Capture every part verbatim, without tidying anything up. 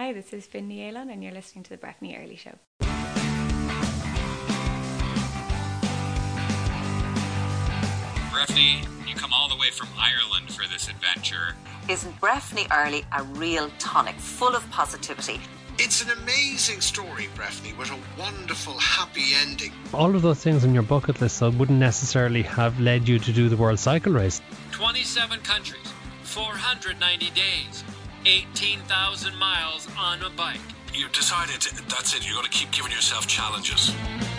Hi, this is Finn Nielon and you're listening to the Breffni Early Show. Breffni, you come all the way from Ireland for this adventure. Isn't Breffni Early a real tonic, full of positivity? It's an amazing story, Breffni, with a wonderful, happy ending. All of those things on your bucket list so wouldn't necessarily have led you to do the World Cycle Race. twenty-seven countries, four hundred ninety days, eighteen thousand miles on a bike. You've decided that's it, you're going to keep giving yourself challenges.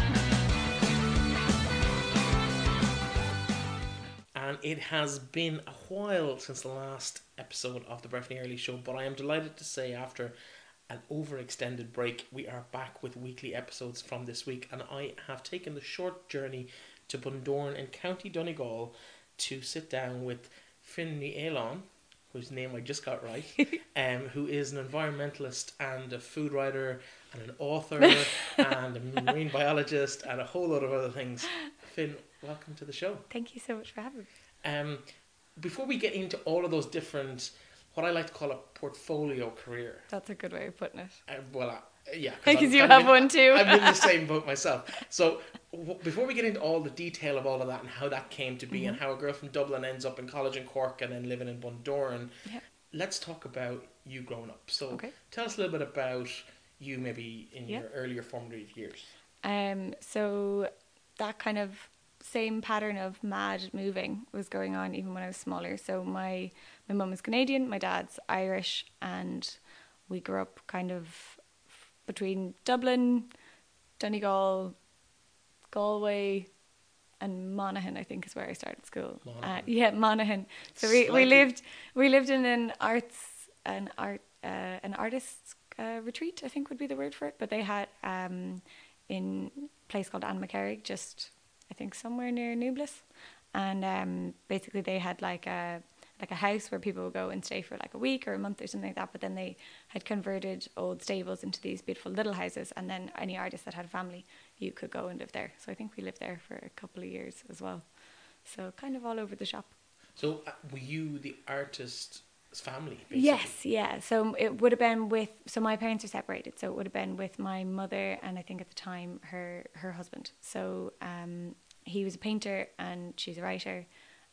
And it has been a while since the last episode of the Breffni Early Show, but I am delighted to say after an overextended break, we are back with weekly episodes from this week, and I have taken the short journey to Bundoran in County Donegal to sit down with Finn Nielon, whose name I just got right, um, who is an environmentalist and a food writer and an author and a marine biologist and a whole lot of other things. Finn, welcome to the show. Thank you so much for having me. Um, before we get into all of those different, what I like to call a portfolio career. That's a good way of putting it. Uh, well, uh, yeah. Because you have in, one too. I'm in the same boat myself. So w- before we get into all the detail of all of that and how that came to be mm-hmm. and how a girl from Dublin ends up in college in Cork and then living in Bundoran, yeah. let's talk about you growing up. So okay. tell us a little bit about you maybe in yeah. your earlier formative years. Um. So that kind of same pattern of mad moving was going on even when I was smaller. So my my mum is Canadian, my dad's Irish, and we grew up kind of between Dublin, Donegal, Galway, and Monaghan, I think is where I started school. Uh, yeah, Monaghan. So we, we lived we lived in an arts an art uh, an artists uh, retreat, I think would be the word for it. But they had um in a place called Anmacarrig, just I think somewhere near Nublis, and um, basically they had like a like a house where people would go and stay for like a week or a month or something like that. But then they had converted old stables into these beautiful little houses, and then any artist that had a family, you could go and live there. So I think we lived there for a couple of years as well. So kind of all over the shop. So uh, were you the artist's family, basically? Yes, yeah. So it would have been with, so my parents are separated, so it would have been with my mother and I think at the time her her husband. So um, he was a painter and she's a writer,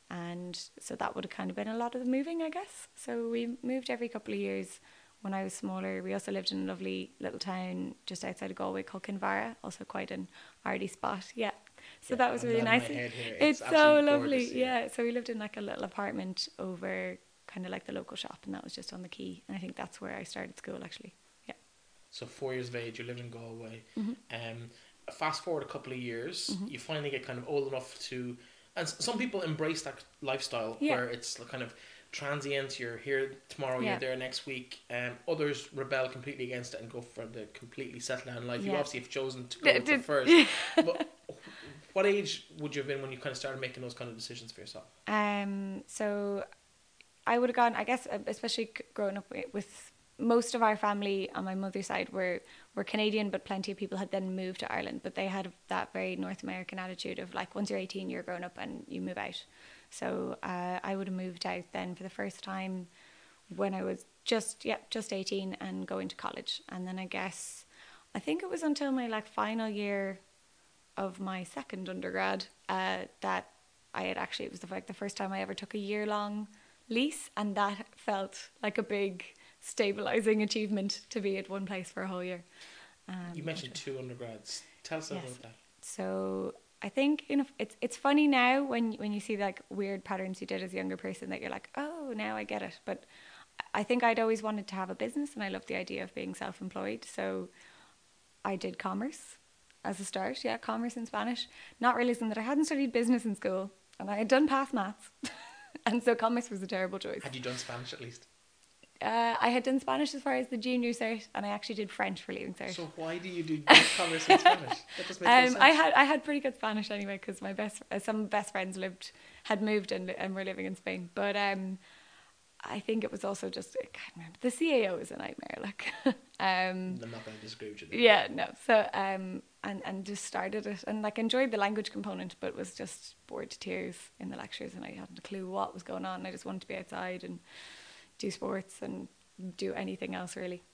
and so that would have kind of been a lot of the moving, I guess. So we moved every couple of years when I was smaller. We also lived in a lovely little town just outside of Galway called Kinvara, also quite an arty spot. Yeah. So yeah, that was I'm really nice. It's, it's so lovely. Gorgeous, yeah. yeah. So we lived in like a little apartment over kind of like the local shop, and that was just on the quay. And I think that's where I started school, actually. Yeah. So four years of age, you lived in Galway. Mm-hmm. Um, fast forward a couple of years, mm-hmm. you finally get kind of old enough to, and some people embrace that lifestyle yeah. where it's kind of transient. You're here tomorrow, yeah. you're there next week. Um, others rebel completely against it and go for the completely settled down life. Yeah. You obviously have chosen to go for first. But what age would you have been when you kind of started making those kind of decisions for yourself? Um. So I would have gone, I guess, especially growing up with most of our family on my mother's side were, were Canadian, but plenty of people had then moved to Ireland. But they had that very North American attitude of like, once you're eighteen, you're grown up and you move out. So uh, I would have moved out then for the first time when I was just, yeah, just eighteen and going to college. And then I guess, I think it was until my like final year of my second undergrad uh, that I had actually, it was the, like the first time I ever took a year long lease, and that felt like a big stabilizing achievement to be at one place for a whole year. Um, you mentioned two undergrads. Tell us yes. about that. So I think, you know, it's it's funny now when when you see like weird patterns you did as a younger person that you're like, oh, now I get it. But I think I'd always wanted to have a business, and I love the idea of being self-employed. So I did commerce as a start, yeah, commerce in Spanish, not realizing that I hadn't studied business in school, and I had done past maths. And so commerce was a terrible choice. Had you done Spanish at least? Uh, I had done Spanish as far as the junior cert, and I actually did French for leaving cert. So why do you do commerce in Spanish? That doesn't make um, no sense. I had I had pretty good Spanish anyway, because my best uh, some best friends lived had moved and and were living in Spain. But um, I think it was also just I can't remember. The C A O is a nightmare. Like, um, I'm not going to disagree with you there. Yeah, no. So um, and and just started it and like enjoyed the language component, but was just bored to tears in the lectures, and I hadn't a clue what was going on. I just wanted to be outside and do sports and do anything else really.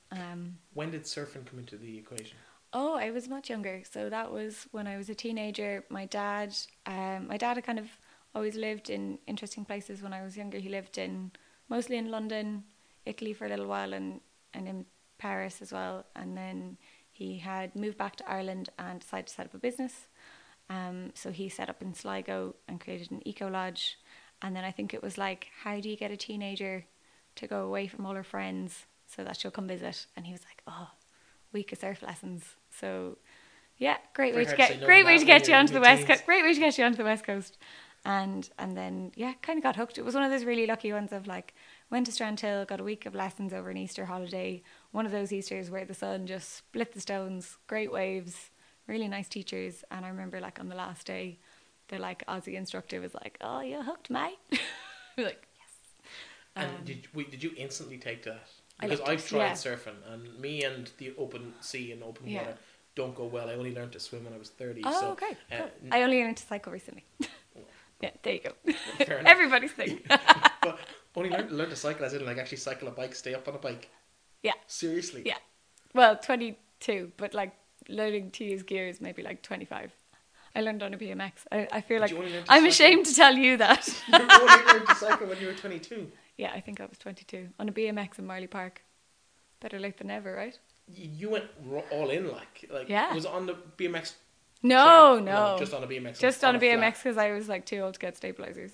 Um, When did surfing come into the equation? oh, I was much younger. So that was when I was a teenager. My dad, um, my dad had kind of always lived in interesting places when I was younger. He lived in, mostly in London, Italy for a little while, and, and in Paris as well. And then he had moved back to Ireland and decided to set up a business. Um, so he set up in Sligo and created an eco lodge. And then I think it was like, how do you get a teenager to go away from all her friends so that she'll come visit? And he was like, oh, week of surf lessons. So yeah, great way to get great way to get you onto the west coast. Great way to get you onto the west coast. And and then yeah, kind of got hooked. It was one of those really lucky ones of like, went to Strandhill, got a week of lessons over an Easter holiday. One of those Easters where the sun just split the stones, great waves, really nice teachers. And I remember like on the last day, the like Aussie instructor was like, "Oh, you're hooked, mate." We're like, yes. And Um, did we, did you instantly take to that? I Because loved I've it, tried yeah. surfing, and me and the open sea and open Yeah. water don't go well. I only learned to swim when I was thirty. Oh, so, okay. uh, Cool. n- I only learned to cycle recently. Yeah, there you go. Fair enough. Everybody's thing. but only learned, learned to cycle as in like actually cycle a bike, stay up on a bike. Yeah, Seriously. yeah. Well, twenty-two, but like learning to use gears maybe like twenty-five. I learned on a B M X. I, I feel Did like you only learn to I'm cycle? ashamed to tell you that. You only learned to cycle when you were twenty-two. Yeah, I think I was twenty-two on a B M X in Marley Park. Better late than never, right? You you went ro- all in, like like Yeah. was it on the B M X. No, track? no, just on a B M X. just on a flat. B M X because I was like too old to get stabilizers.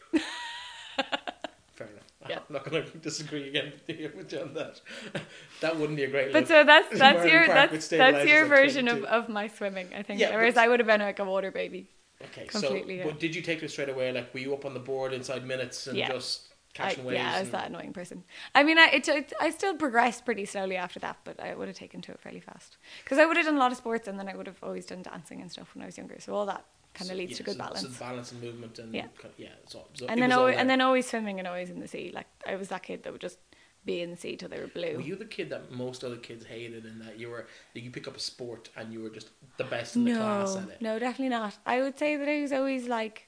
Fair enough. Yeah. I'm not going to disagree again with you on that. That wouldn't be a great. But look. so that's that's Marley your Park with that's that's your stabilisers at version of, twenty-two. of my swimming, I think. Yeah, Whereas but- I would have been like a water baby. Okay, completely, so yeah. but did you take it straight away? Like, were you up on the board inside minutes and Yeah. just I, catching waves? yeah, I was and- that annoying person. I mean, I it, it, I still progressed pretty slowly after that, but I would have taken to it fairly fast because I would have done a lot of sports, and then I would have always done dancing and stuff when I was younger. So all that kind of So, leads yeah, to good so, balance. So balance and movement and Yeah. kind of- yeah. So, so and it then was all always, there. and then always swimming and always in the sea. Like I was that kid that would just be in the sea till they were blue. Were you the kid that most other kids hated, and that you were that you pick up a sport and you were just the best in the class No, at it? no, definitely not. I would say that I was always like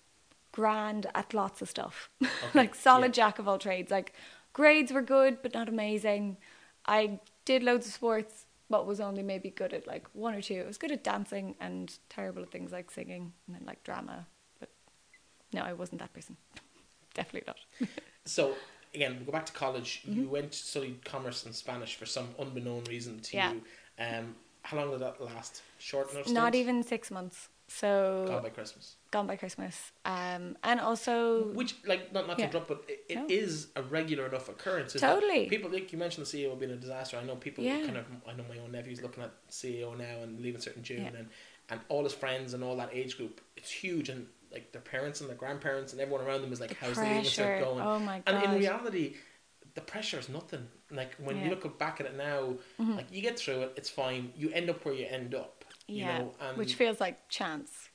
grand at lots of stuff, like solid yeah. jack of all trades. Like grades were good, but not amazing. I did loads of sports, but was only maybe good at like one or two. I was good at dancing and terrible at things like singing and then like drama. But no, I wasn't that person. Definitely not. So again, we go back to college. Mm-hmm. You went to study commerce and Spanish for some unbeknown reason to Yeah. you. Um, how long did that last? Short enough? Not stint? even six months. So Gone by Christmas. gone by Christmas. Um, and also Which, like, not not to Yeah. interrupt, but it, it No. is a regular enough occurrence. isn't it? Totally. People, like you mentioned, the C E O being a disaster. I know people Yeah. kind of. I know my own nephew's looking at C E O now and leaving certain June, Yeah. and and all his friends and all that age group. It's huge, and like their parents and their grandparents and everyone around them is like, The "How's the leaving pressure. cert going?" Oh my And in God. reality, the pressure is nothing. Like when Yeah. you look back at it now, like you get through it, it's fine. You end up where you end up. You yeah, know, and which feels like chance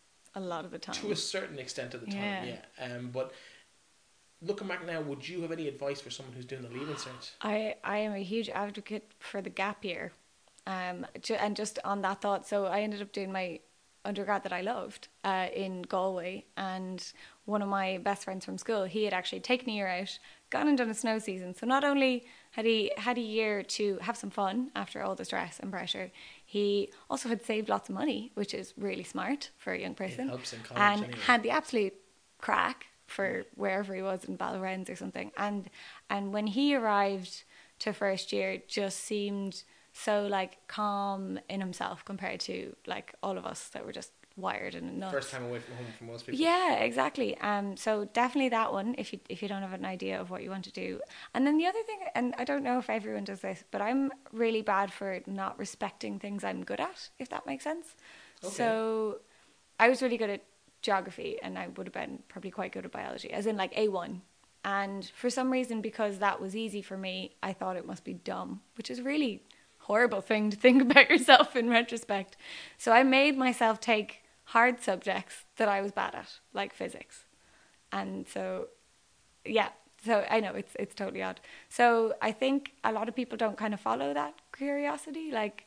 a lot of the time. to a certain extent at the time, Yeah. yeah. Um, but looking back now, would you have any advice for someone who's doing the leaving cert? I, I am a huge advocate for the gap year. Um, ju- and just on that thought, so I ended up doing my undergrad that I loved uh, in Galway, and one of my best friends from school, he had actually taken a year out, gone and done a snow season. So not only had he had a year to have some fun after all the stress and pressure, he also had saved lots of money, which is really smart for a young person. helps in college and anyway. had the absolute crack for wherever he was in Ballyrennes or something. And and when he arrived to first year, it just seemed so like calm in himself compared to like all of us that were just wired and nuts. First time away from home for most people. Yeah, exactly. Um, so definitely that one if you if you don't have an idea of what you want to do. And then the other thing, and I don't know if everyone does this, but I'm really bad for not respecting things I'm good at, if that makes sense. Okay. So I was really good at geography, and I would have been probably quite good at biology, as in like A one. And for some reason, because that was easy for me, I thought it must be dumb, which is really horrible thing to think about yourself in retrospect. So I made myself take hard subjects that I was bad at, like physics. And so, yeah, so I know it's it's totally odd. So I think a lot of people don't kind of follow that curiosity. Like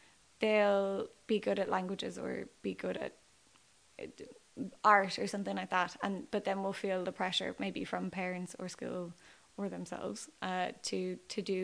they'll be good at languages or be good at art or something like that, and but then we'll feel the pressure maybe from parents or school or themselves uh, to to do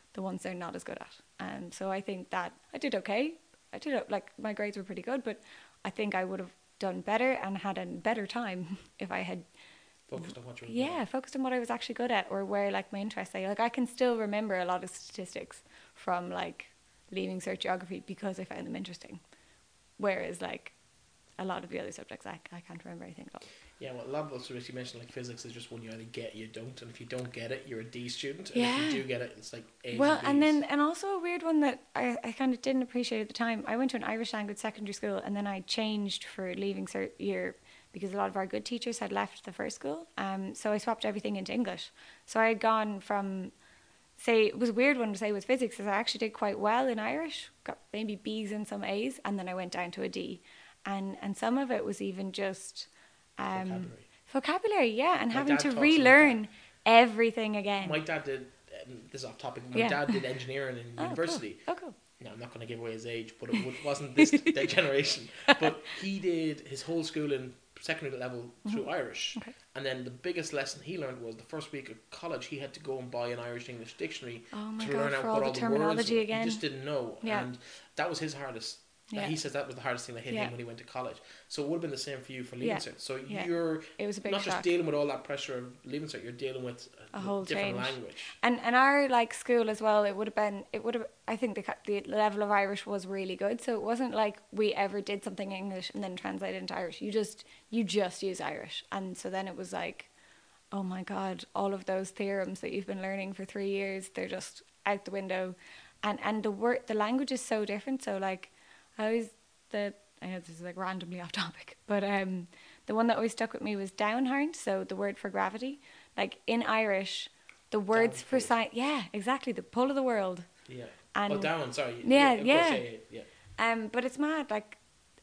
the ones they're not as good at. Um, so I think that I did okay. I did, like, my grades were pretty good, but I think I would have done better and had a better time if I had Focused on what you're yeah focused on what I was actually good at, or where, like, my interests lay. Like, I can still remember a lot of statistics from, like, Leaving Cert geography because I found them interesting, whereas, like, a lot of the other subjects I, I can't remember anything at all. Yeah, well, a lot of those subjects you mentioned, like physics, is just one you either get, you don't, and if you don't get it, you're a D student, and Yeah. if you do get it, it's like A's Well, and and B's. then, and also a weird one that I, I kind of didn't appreciate at the time. I went to an Irish language secondary school, and then I changed for Leaving Cert year because a lot of our good teachers had left the first school. Um, so I swapped everything into English. So I had gone from, say, it was a weird one to say with physics, because I actually did quite well in Irish, got maybe B's and some A's, and then I went down to a D. And and some of it was even just um, Vocabulary. vocabulary, yeah, and My having dad to talks about relearn everything again. My dad did, um, this is off topic, my Yeah. dad did engineering in Oh, university. Cool. Oh, cool. Now, I'm not going to give away his age, but it would- wasn't this their generation. But he did his whole school in secondary level through Mm-hmm. Irish. Okay. And then the biggest lesson he learned was the first week of college, he had to go and buy an Irish-English dictionary Oh my to God, learn out for what all the all the words terminology were. again. He just didn't know. Yeah. And that was his hardest. Yeah. He says that was the hardest thing that hit Yeah. him when he went to college. So it would have been the same for you for Leaving Yeah. Cert. So Yeah. you're It was a big not just shock. dealing with all that pressure of Leaving Cert, you're dealing with a, A whole different change. language. And and our, like, school as well, it would have been, it would have, I think the ca- the level of Irish was really good. So it wasn't like we ever did something in English and then translated into Irish. You just, you just use Irish. And so then it was like, oh my God, all of those theorems that you've been learning for three years, they're just out the window. And and the word, the language is so different. So, like, I always, the, I know this is like randomly off topic, but um, the one that always stuck with me was downhand. So the word for gravity, like in Irish, the words for Downfall. science, yeah, exactly, the pull of the world. Yeah. And- oh, down, sorry. Yeah, of course, yeah. yeah, yeah. Um, but it's mad, like,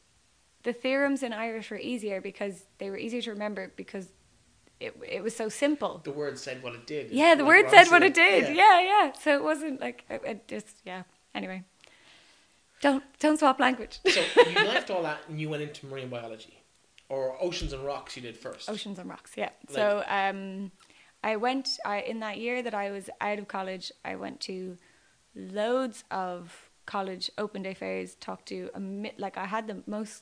the theorems in Irish were easier because they were easier to remember because it it was so simple. The word said what it did. Yeah, the Like word Ron said what said. it did. Yeah, yeah. So it wasn't like it, it just yeah. Anyway, don't don't swap language. So you left all that and you went into marine biology, or oceans and rocks. You did first. Oceans and rocks. Yeah. So um, I went. I in that year that I was out of college, I went to loads of college open day fairs. Talked to a mi- like I had the most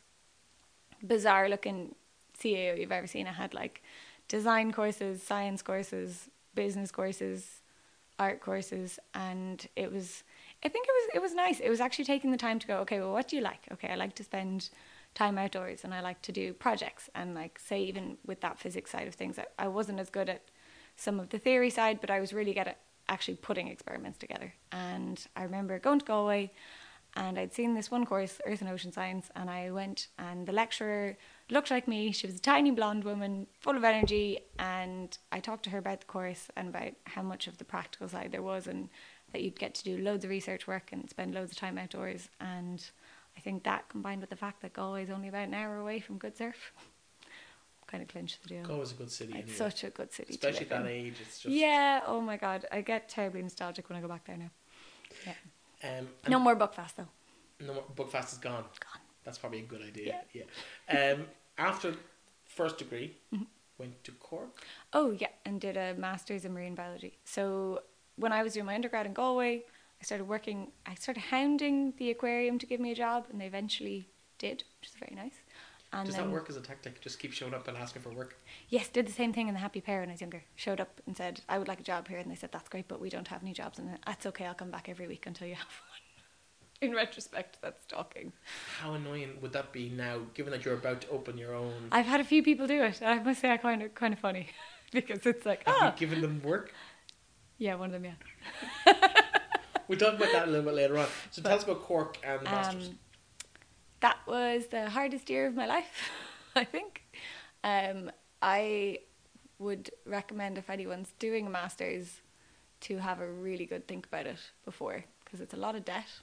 bizarre looking C A O you've ever seen. I had like design courses, science courses, business courses, art courses, and it was I think it was it was nice. It was actually taking the time to go, okay, well, what do you like? Okay, I like to spend time outdoors and I like to do projects, and like say even with that physics side of things, I, I wasn't as good at some of the theory side, but I was really good at actually putting experiments together. And I remember going to Galway and I'd seen this one course, Earth and Ocean Science, and I went and the lecturer looked like me. She was a tiny blonde woman, full of energy, and I talked to her about the course and about how much of the practical side there was, and that you'd get to do loads of research work and spend loads of time outdoors. And I think that, combined with the fact that Galway is only about an hour away from good surf, kind of clinched the deal. Galway's a good city. It's anyway. such a good city Especially to at live that in. age. It's just Yeah, oh my God, I get terribly nostalgic when I go back there now. Yeah. Um, and No more Buckfast though. no more, Buckfast is gone. Gone. That's probably a good idea. Yeah. Um, after first degree, Mm-hmm. went to Cork. Oh yeah, and did a master's in marine biology. So when I was doing my undergrad in Galway, I started working, I started hounding the aquarium to give me a job, and they eventually did, which is very nice. And Does then, that work as a tactic? Just keep showing up and asking for work. yes, did the same thing in the Happy Pair when I was younger. Showed up and said, I would like a job here, and they said, that's great, but we don't have any jobs, and that's okay, I'll come back every week until you have one. In retrospect, that's stalking. How annoying would that be now, given that you're about to open your own? I've had a few people do it, and I must say I kind of kind of funny because it's like, Have oh, you given them work? yeah, one of them, yeah. We'll talk about that a little bit later on. So tell us about Cork and the Masters. Um, that was the hardest year of my life, I think. Um, I would recommend if anyone's doing a master's to have a really good think about it before, because it's a lot of debt.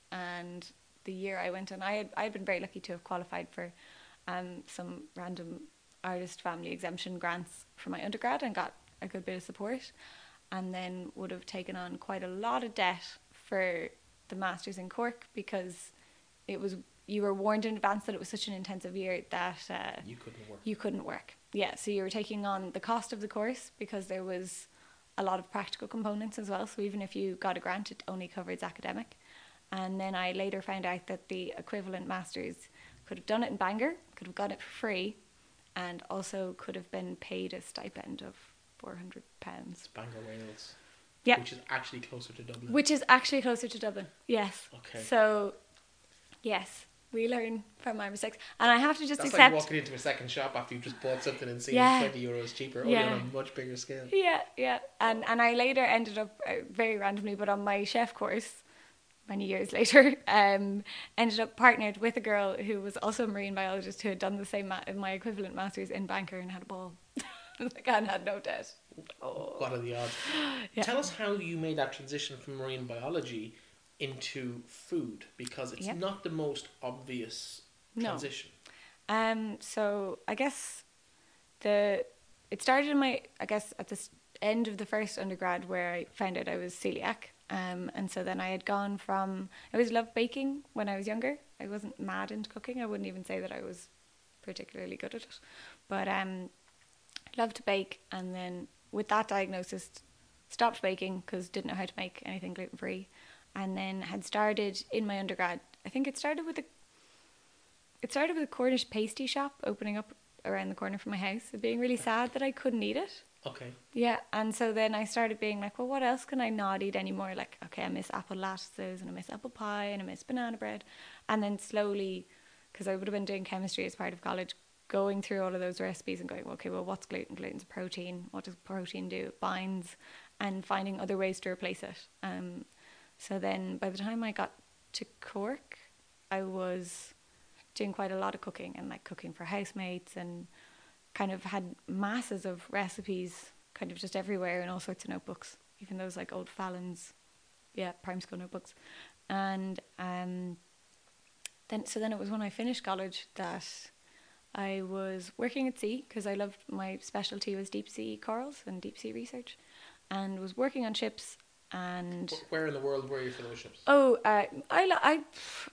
And the year I went in, I had I had been very lucky to have qualified for um, some random artist family exemption grants for my undergrad and got a good bit of support, and then would have taken on quite a lot of debt for the masters in Cork, because it was you were warned in advance that it was such an intensive year that uh, You couldn't work. you couldn't work. Yeah, so you were taking on the cost of the course, because there was a lot of practical components as well. So even if you got a grant, it only covers academic. And then I later found out that the equivalent masters could have done it in Bangor, could have got it for free, and also could have been paid a stipend of four hundred pounds. Bangor, Wales. Yeah. Which is actually closer to Dublin. Which is actually closer to Dublin, yes. Okay. So, yes, we learn from our mistakes. And I have to just That's accept... like walking into a second shop after you've just bought something and seeing Yeah. twenty euros cheaper, only Yeah. on a much bigger scale. Yeah, yeah. And, and I later ended up, uh, very randomly, but on my chef course, many years later, um, ended up partnered with a girl who was also a marine biologist who had done the same, ma- my equivalent masters in Bangor and had a ball. Like, and had no debt. Oh. What are the odds? Yeah. Tell us how you made that transition from marine biology into food, because it's Yep. not the most obvious No. transition. Um, so I guess the it started in my I guess at the s- end of the first undergrad where I found out I was celiac. Um, and so then I had gone from I always loved baking when I was younger. I wasn't mad into cooking. I wouldn't even say that I was particularly good at it, but um, loved to bake. And then with that diagnosis, stopped baking because didn't know how to make anything gluten free, and then had started in my undergrad. I think it started with a It started with a Cornish pasty shop opening up around the corner from my house. It being really sad that I couldn't eat it. Okay. Yeah, and so then I started being like, well, what else can I not eat anymore? Like, okay, I miss apple lattices and I miss apple pie and I miss banana bread. And then slowly, because I would have been doing chemistry as part of college, going through all of those recipes and going, okay, well, what's gluten? Gluten's a protein. What does protein do? It binds, and finding other ways to replace it. Um, so then by the time I got to Cork, I was doing quite a lot of cooking and like cooking for housemates, and kind of had masses of recipes kind of just everywhere in all sorts of notebooks, even those like old Fallon's, yeah, primary school notebooks. And um, then so then it was when I finished college that I was working at sea, because I loved, my specialty was deep sea corals and deep sea research, and was working on ships. And Wh- Where in the world were you for those ships? oh, uh, I, lo- I,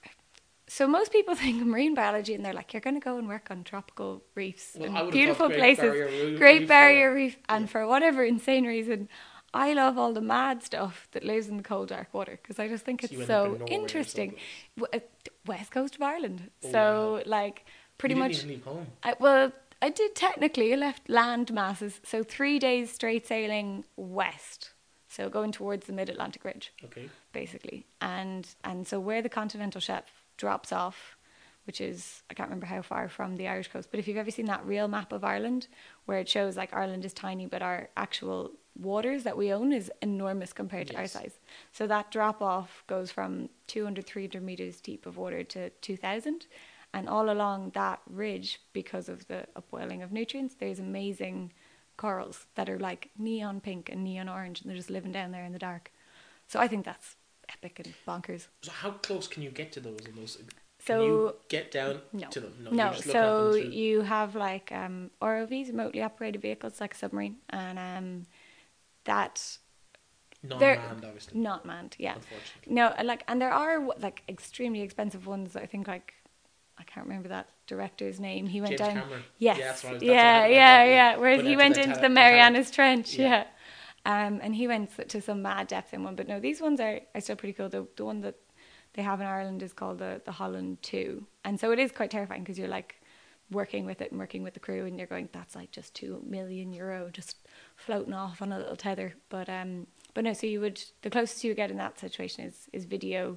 so most people think of marine biology and they're like, you're going to go and work on tropical reefs Well, I and would have beautiful thought Great places, Barrier Reef- Great Reef, Barrier uh, Reef, and yeah. for whatever insane reason, I love all the mad stuff that lives in the cold, dark water, because I just think So it's you end up so in Norway or interesting. someplace. W- uh, West coast of Ireland, Oh, so wow. like pretty you much. didn't even leave home. I, well, I did technically. I left land masses, so three days straight sailing west, so going towards the Mid-Atlantic Ridge, Okay. basically. And and so where the continental shelf drops off, which is, I can't remember how far from the Irish coast, but if you've ever seen that real map of Ireland, where it shows like Ireland is tiny, but our actual waters that we own is enormous compared to our Yes. size. So that drop off goes from two hundred, three hundred meters deep of water to two thousand. And all along that ridge, because of the upwelling of nutrients, there's amazing corals that are like neon pink and neon orange, and they're just living down there in the dark. So I think that's epic and bonkers. So how close can you get to those? In those? Can So- you get down No. to them? No, you just look at them so through- you have like um, R O Vs, remotely operated vehicles, like a submarine, and um, that they're non-manned, obviously. not manned, yeah. Unfortunately. No, and, like, and there are like extremely expensive ones. I think like I can't remember that director's name. He went James down. Cameron. Yes, Yeah, that's what I was- that's yeah, what I had in my yeah, head, yeah. yeah. Whereas Went he out to went the into Titanic- the Marianas Trench, Yeah. yeah. Um, and he went to some mad depth in one. But no, these ones are, are still pretty cool. The the one that they have in Ireland is called the the Holland Two, and so it is quite terrifying because you're like working with it and working with the crew, and you're going, that's like just two million euro just floating off on a little tether. But um, but no, so you would, the closest you would get in that situation is is video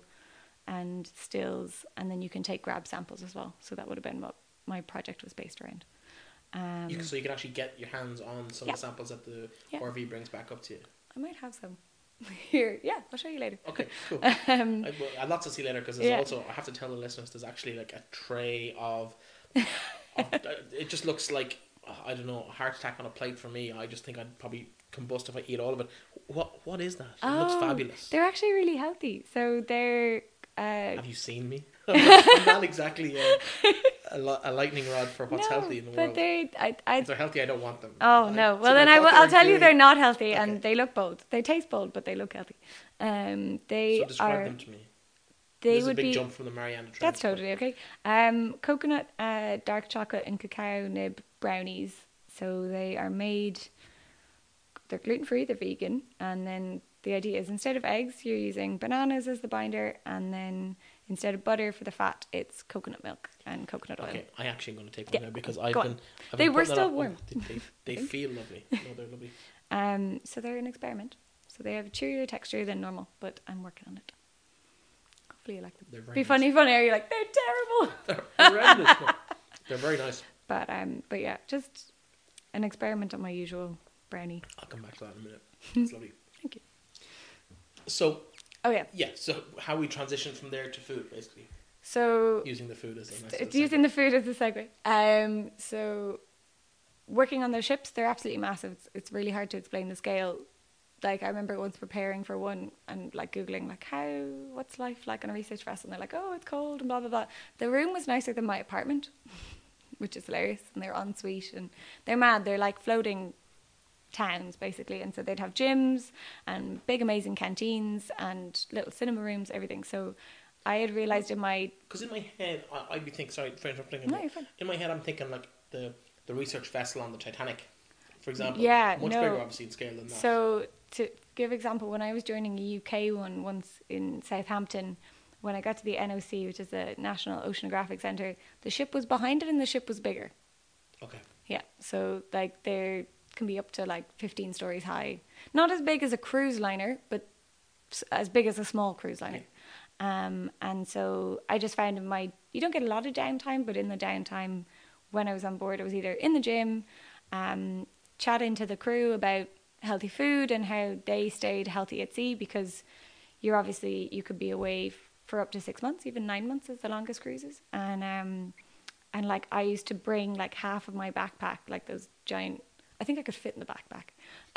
and stills, and then you can take grab samples as well. So that would have been what my project was based around. Um, You, so you can actually get your hands on some Yeah. of the samples that the Yeah. R V brings back up to you. I might have some here. Yeah, I'll show you later. Okay, cool. Um, I, well, I'd love to see later because there's yeah. also, I have to tell the listeners, there's actually like a tray of, of uh, it just looks like, uh, I don't know, a heart attack on a plate for me. I just think I'd probably combust if I eat all of it. What What is that? It looks oh, fabulous. They're actually really healthy. So they're uh, Have you seen me? I'm not, I'm not exactly a, a, li- a lightning rod for what's no, healthy in the but world. they I I If they're healthy, I don't want them. Oh I- no! so Well, then I I thought will. they I'll were tell you, doing- they're not healthy, Okay. and they look bold. They taste bold, but they look healthy. Um, they So describe are. them to me. They This is a would big be. jump from the Mariana Trench. That's but- totally okay. Um, coconut, uh, dark chocolate, and cacao nib brownies. So they are made. they're gluten-free, they're vegan, and then the idea is instead of eggs, you're using bananas as the binder, and then instead of butter for the fat, it's coconut milk and coconut oil. Okay, I actually am going to take one Yeah, now because I've go been. on. I've They been were putting that still up. warm. Oh, they they, they feel lovely. No, they're lovely. Um, so they're an experiment. So they have a chewier texture than normal, but I'm working on it. Hopefully you like them. They're very Be nice. funny, funny. You're like, they're terrible. They're horrendous. No, they're very nice. But um, but yeah, just an experiment on my usual brownie. I'll come back to that in a minute. It's lovely. Thank you. So Oh yeah. yeah, so how we transition from there to food, basically, So using the food as a nice. it's little using segue. the food as a segue. Um, so working on those ships, they're absolutely massive. It's, it's really hard to explain the scale. Like I remember once preparing for one and like Googling like how, what's life like on a research vessel? And they're like, oh, it's cold and blah, blah, blah. The room was nicer than my apartment, which is hilarious. And they're en suite and they're mad. They're like floating towns basically. And so they'd have gyms and big, amazing canteens and little cinema rooms, everything. So I had realized in my, Because in my head, I, I'd be thinking. Sorry for interrupting. No, you're fine. In my head, I'm thinking like the the research vessel on the Titanic, for example. Yeah, much no. bigger, obviously, in scale than that. So to give example, when I was joining a U K one once in Southampton, when I got to the N O C, which is the National Oceanographic Centre, the ship was behind it and the ship was bigger. Okay. Yeah, so like there can be up to like fifteen stories high. Not as big as a cruise liner, but s- as big as a small cruise liner. Um, and so I just found in my, you don't get a lot of downtime, but in the downtime when I was on board, I was either in the gym, um, chatting to the crew about healthy food and how they stayed healthy at sea, because you're obviously, you could be away f- for up to six months, even nine months is the longest cruises. And, um, and like I used to bring like half of my backpack, like those giant, I think I could fit in the backpack.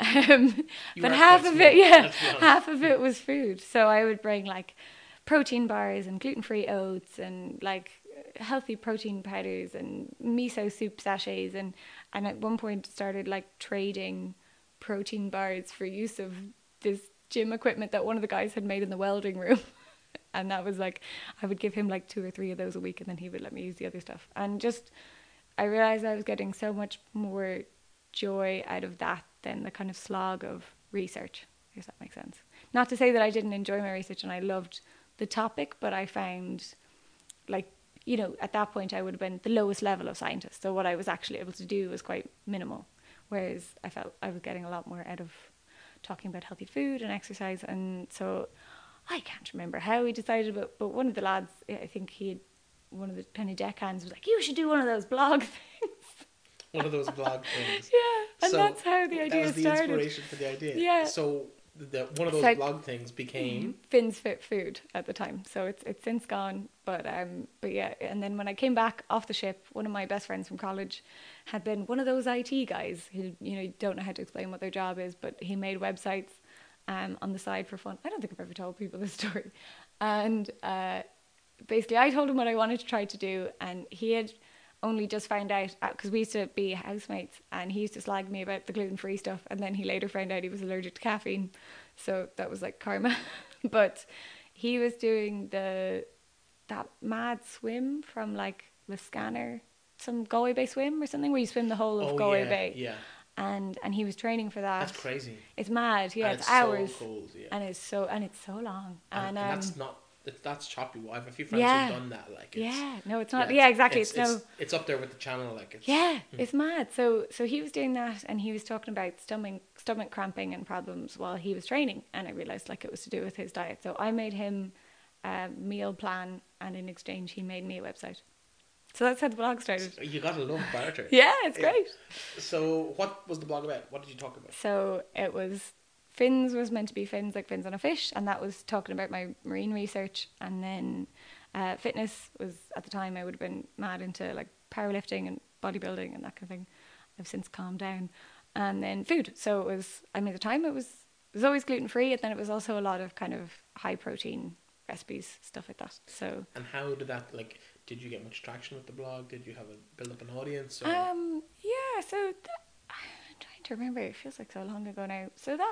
Um, You but are half quite of small, it, yeah, let's be honest. half of it was food. So I would bring like protein bars and gluten-free oats and like healthy protein powders and miso soup sachets, and and at one point started like trading protein bars for use of this gym equipment that one of the guys had made in the welding room. And that was like, I would give him like two or three of those a week and then he would let me use the other stuff. And just, I realized I was getting so much more joy out of that than the kind of slog of research, if that makes sense. Not to say that I didn't enjoy my research and I loved the topic, but I found like, you know, at that point I would have been the lowest level of scientist. So what I was actually able to do was quite minimal. Whereas I felt I was getting a lot more out of talking about healthy food and exercise. And so I can't remember how we decided, but, but one of the lads, I think he had, one of the kind of deckhands was like, you should do one of those blog things. One of those blog things. Yeah, and So that's how the idea that was the started. inspiration for the idea. Yeah. So the, one of those So- blog things became. Finn's Fit Food at the time, so it's it's since gone. But um, but yeah, and then when I came back off the ship, one of my best friends from college had been one of those I T guys who, you know, don't know how to explain what their job is, but he made websites um on the side for fun. I don't think I've ever told people this story, and uh, basically I told him what I wanted to try to do, and he had only just found out, because we used to be housemates, and he used to slag me about the gluten-free stuff, and then he later found out he was allergic to caffeine, so that was like karma. But he was doing the that mad swim from like the Scanner, some Galway Bay swim or something, where you swim the whole of Oh, Galway yeah, Bay, yeah. and and he was training for that. That's crazy. It's mad, yeah. And It's, it's so hours, cold, yeah. and it's so and it's so long, And, and, and um, that's not. that- That's choppy. I have a few friends yeah. who've done that. Like, it's, yeah, no, it's not. Yeah, exactly. It's, It's, no. it's, it's up there with the channel. Like, it's, Yeah, it's mad. So so he was doing that, and he was talking about stomach stomach cramping and problems while he was training, and I realized like it was to do with his diet. So I made him a meal plan, and in exchange he made me a website. So that's how the blog started. You gotta love barter. Yeah, it's great. So, what was the blog about? What did you talk about? So it was Fins was meant to be fins like fins on a fish, and that was talking about my marine research. And then uh, fitness was, at the time I would have been mad into like powerlifting and bodybuilding and that kind of thing. I've since calmed down. And then food. So it was, I mean, at the time it was it was always gluten free, and then it was also a lot of kind of high protein recipes, stuff like that. So And how did that, like, did you get much traction with the blog? Did you have a build up an audience? Or? um yeah, so th- I'm trying to remember. It feels like so long ago now. So that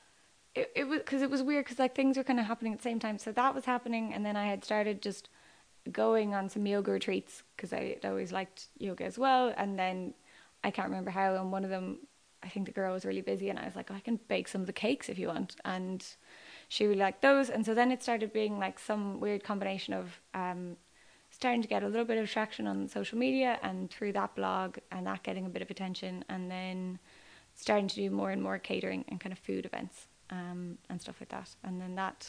it it was because it was weird because like things were kind of happening at the same time. So that was happening, and then I had started just going on some yoga retreats because I I'd always liked yoga as well. And then I can't remember how on one of them I think the girl was really busy, and I was like, oh, I can bake some of the cakes if you want. And she really liked those. And so then it started being like some weird combination of um, starting to get a little bit of traction on social media and through that blog, and that getting a bit of attention, and then starting to do more and more catering and kind of food events um, and stuff like that. And then that,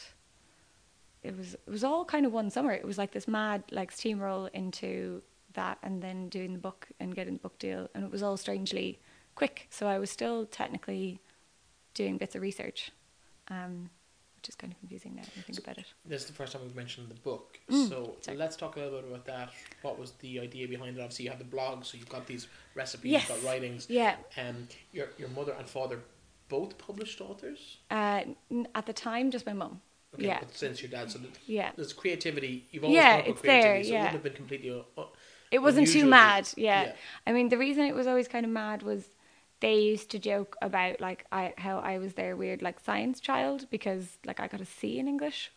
it was it was all kind of one summer. It was like this mad like steamroll into that, and then doing the book and getting the book deal, and it was all strangely quick. So I was still technically doing bits of research, um, which is kind of confusing now when I think about it. This is the first time we've mentioned the book, Mm, so sorry. let's talk a little bit about that. What was the idea behind it? Obviously, you have the blog, so you've got these recipes, Yes. you've got writings. Yeah. Um, your your mother and father both published authors. Uh, n- at the time, just my mum. Okay, Yeah. but since your dad, so th- Yeah. there's creativity. You've always Yeah, worked with it's there, creativity, so it yeah. wouldn't have been completely. Uh, It wasn't too unusual. mad, yeah. Yeah. I mean, the reason it was always kind of mad was they used to joke about like I how I was their weird like science child because like I got a C in English.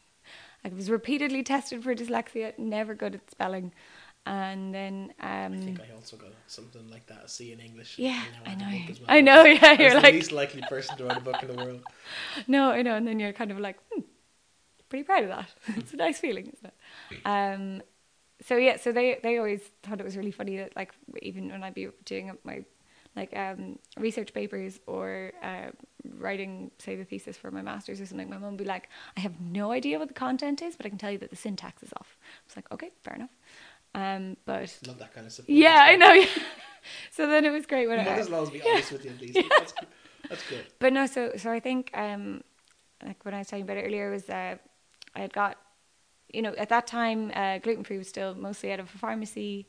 I was repeatedly tested for dyslexia, never good at spelling, and then um, I think I also got something like that, a C in English. Yeah, and now I have a know. book as well. I know, yeah, I was you're the like- least likely person to write a book in the world. no, I know, and then you're kind of like, hmm, pretty proud of that. It's a nice feeling, isn't it? Um, so yeah, so they they always thought it was really funny that like even when I'd be doing my like um, research papers or uh, writing, say, the thesis for my master's or something, my mum would be like, I have no idea what the content is, but I can tell you that the syntax is off. I was like, okay, fair enough. Um, but Love that kind of stuff. yeah, I know. Yeah. So then it was great when Mothers I, will always be honest with you, at least. That's, good. That's good. but no, so so I think um, like when I was talking about it earlier was uh, I had got, you know, at that time uh, gluten free was still mostly out of a pharmacy.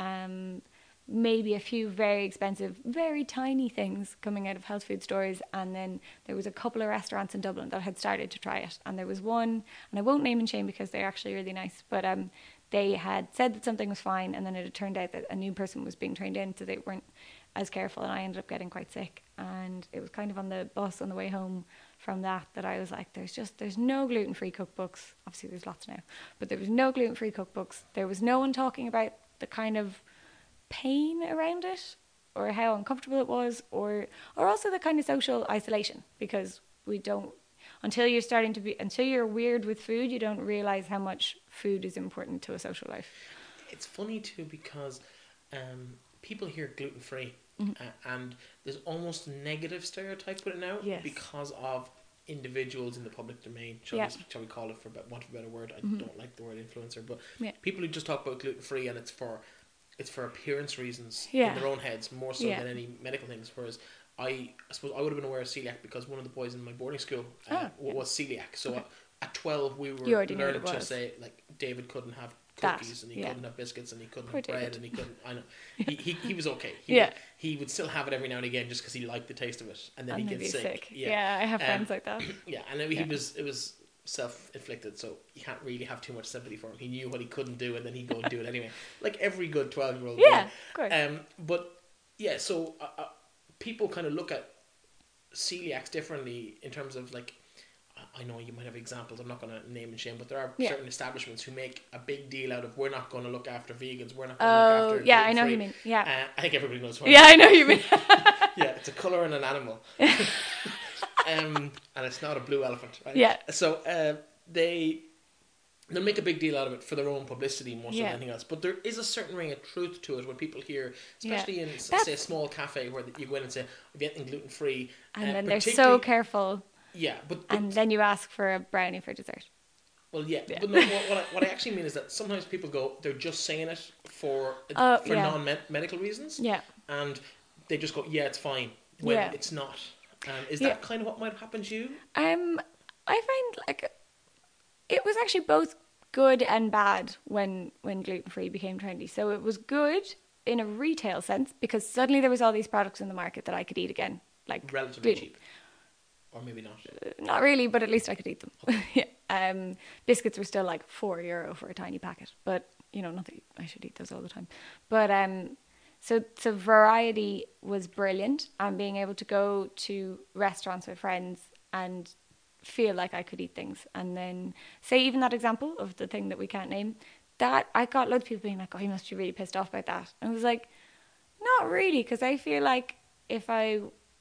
Um, maybe a few very expensive, very tiny things coming out of health food stores, and then there was a couple of restaurants in Dublin that had started to try it, and there was one, and I won't name and shame because they're actually really nice, but um, they had said that something was fine, and then it had turned out that a new person was being trained in, so they weren't as careful, and I ended up getting quite sick, and it was kind of on the bus on the way home from that that I was like, there's just, there's no gluten-free cookbooks, obviously there's lots now, but there was no gluten-free cookbooks, there was no one talking about the kind of pain around it or how uncomfortable it was, or or also the kind of social isolation, because we don't, until you're starting to be, until you're weird with food, you don't realize how much food is important to a social life. It's funny too because um, people hear gluten free Mm-hmm. uh, and there's almost a negative stereotype with it now Yes. because of individuals in the public domain. Shall, Yeah. we, shall we call it, for want of a better word? I Mm-hmm. don't like the word influencer, but Yeah. people who just talk about gluten free and it's for it's for appearance reasons Yeah. in their own heads more so Yeah. than any medical things. Whereas I, I suppose I would have been aware of celiac because one of the boys in my boarding school uh, Ah, yeah. was celiac. So at, at twelve we were You already knew what learned it to was. say like David couldn't have That, cookies and he yeah. couldn't have biscuits and he couldn't Poor have bread David. and he couldn't. I know he, he he was okay. He Yeah. would, he would still have it every now and again just because he liked the taste of it, and then And he'd then get be sick. sick. Yeah, I have Um, friends like that. Yeah, and then he Yeah. was it was self inflicted, so you can't really have too much sympathy for him. He knew what he couldn't do, and then he'd go and do it anyway, like every good twelve year old. Yeah, of course. Um, but yeah, so uh, uh, people kind of look at celiacs differently in terms of like. I know you might have examples, I'm not going to name and shame, but there are Yeah. certain establishments who make a big deal out of we're not going to look after vegans, we're not going to Oh, look after yeah, I know what gluten-free." you mean. Yeah. Uh, I think everybody knows what Yeah, I know what you mean. yeah, it's a colour and an animal. um, and it's not a blue elephant, right? Yeah. So uh, they they'll make a big deal out of it for their own publicity more so Yeah. than anything else. But there is a certain ring of truth to it when people hear, Yeah. especially in s- That's- say a small cafe where you go in and say, I'm getting gluten free. And then they're so careful, Yeah, but, but and then you ask for a brownie for dessert. well, yeah, Yeah. but no, what, what, I, what I actually mean is that sometimes people go, they're just saying it for Oh, for yeah. non-medical reasons. Yeah. And they just go, yeah, it's fine, when Yeah. it's not. Um, is Yeah. that kind of what might happen to you? Um, I find like it was actually both good and bad when when gluten free became trendy. So it was good in a retail sense because suddenly there was all these products in the market that I could eat again, like Relatively gluten- cheap. Or maybe not. Not really, but at least I could eat them. yeah. Um, biscuits were still like four euro for a tiny packet, but you know, not that I should eat those all the time. But um, so so variety was brilliant, and being able to go to restaurants with friends and feel like I could eat things, and then say even that example of the thing that we can't name, that I got loads of people being like, "Oh, you must be really pissed off about that," and I was like, "Not really," because I feel like if I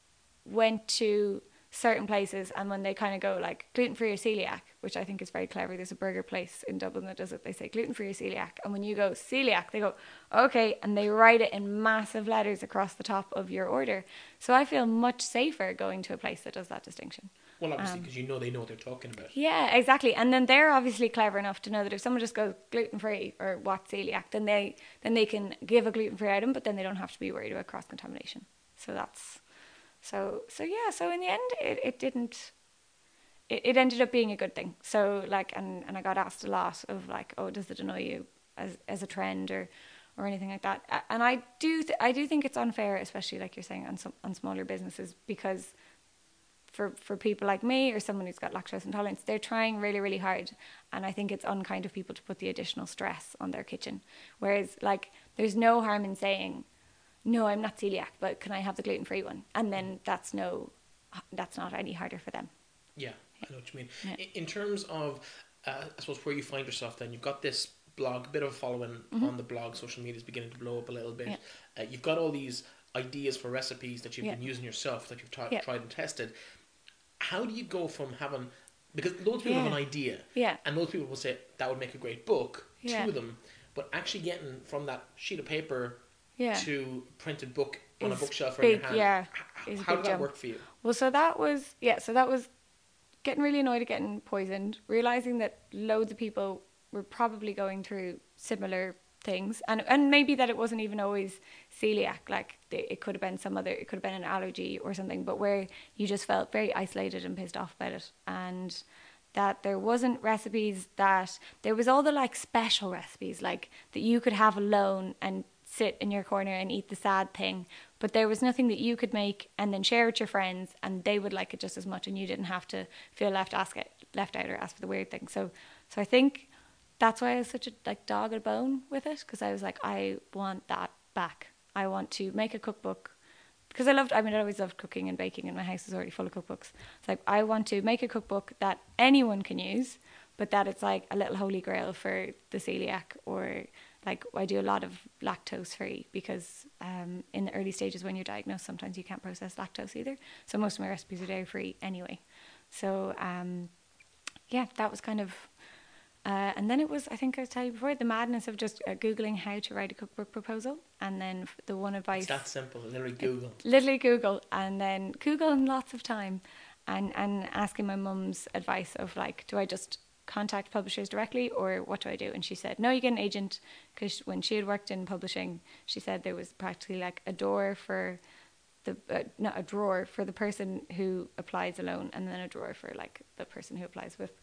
went to certain places and when they kind of go like gluten-free or celiac, which I think is very clever. There's a burger place in Dublin that does it. They say gluten-free or celiac. And when you go celiac, they go, okay. And they write it in massive letters across the top of your order. So I feel much safer going to a place that does that distinction. Well, obviously, because um, you know they know what they're talking about. Yeah, exactly. And then they're obviously clever enough to know that if someone just goes gluten-free or what celiac, then they then they can give a gluten-free item, but then they don't have to be worried about cross-contamination. So that's so so yeah. So in the end, it, it didn't. It, it ended up being a good thing. So like, and, and I got asked a lot of like, oh, does it annoy you as as a trend or or anything like that? And I do th- I do think it's unfair, especially like you're saying on some on smaller businesses, because for for people like me or someone who's got lactose intolerance, they're trying really, really hard. And I think it's unkind of people to put the additional stress on their kitchen. Whereas like there's no harm in saying, no, I'm not celiac, but can I have the gluten-free one? And then that's no, that's not any harder for them. Yeah, I know what you mean. Yeah. In terms of, uh, I suppose, where you find yourself then, you've got this blog, a bit of a following mm-hmm. on the blog, social media is beginning to blow up a little bit. Yeah. Uh, you've got all these ideas for recipes that you've yeah. been using yourself, that you've t- yeah. tried and tested. How do you go from having, because loads of people yeah. have an idea, yeah. and loads of people will say, that would make a great book yeah. to them, but actually getting from that sheet of paper yeah. to printed book on is a bookshelf or big, in your hand, yeah, h- is how big did that jump. work for you? Well, so that was, yeah, so that was getting really annoyed at getting poisoned, realising that loads of people were probably going through similar things, and and maybe that it wasn't even always celiac, like they, it could have been some other, it could have been an allergy or something, but where you just felt very isolated and pissed off about it, and that there wasn't recipes, that there was all the like special recipes like that you could have alone and sit in your corner and eat the sad thing, but there was nothing that you could make and then share with your friends and they would like it just as much and you didn't have to feel left ask it, left out or ask for the weird thing. So so I think that's why I was such a like dogged bone with it, because I was like, I want that back. I want to make a cookbook, because I loved, I mean, I always loved cooking and baking and my house is already full of cookbooks. It's like, I want to make a cookbook that anyone can use, but that it's like a little holy grail for the celiac, or like I do a lot of lactose free, because um, in the early stages when you're diagnosed, sometimes you can't process lactose either. So most of my recipes are dairy free anyway. So um, yeah, that was kind of, Uh, and then it was, I think I was telling you before, the madness of just uh, Googling how to write a cookbook proposal. And then f- the one advice... It's that simple, literally Google. Uh, literally Google. And then Google in lots of time. And, and asking my mum's advice of like, do I just contact publishers directly or what do I do? And she said, no, you get an agent. Because when she had worked in publishing, she said there was practically like a door for... the uh, not a drawer for the person who applies alone, and then a drawer for like the person who applies with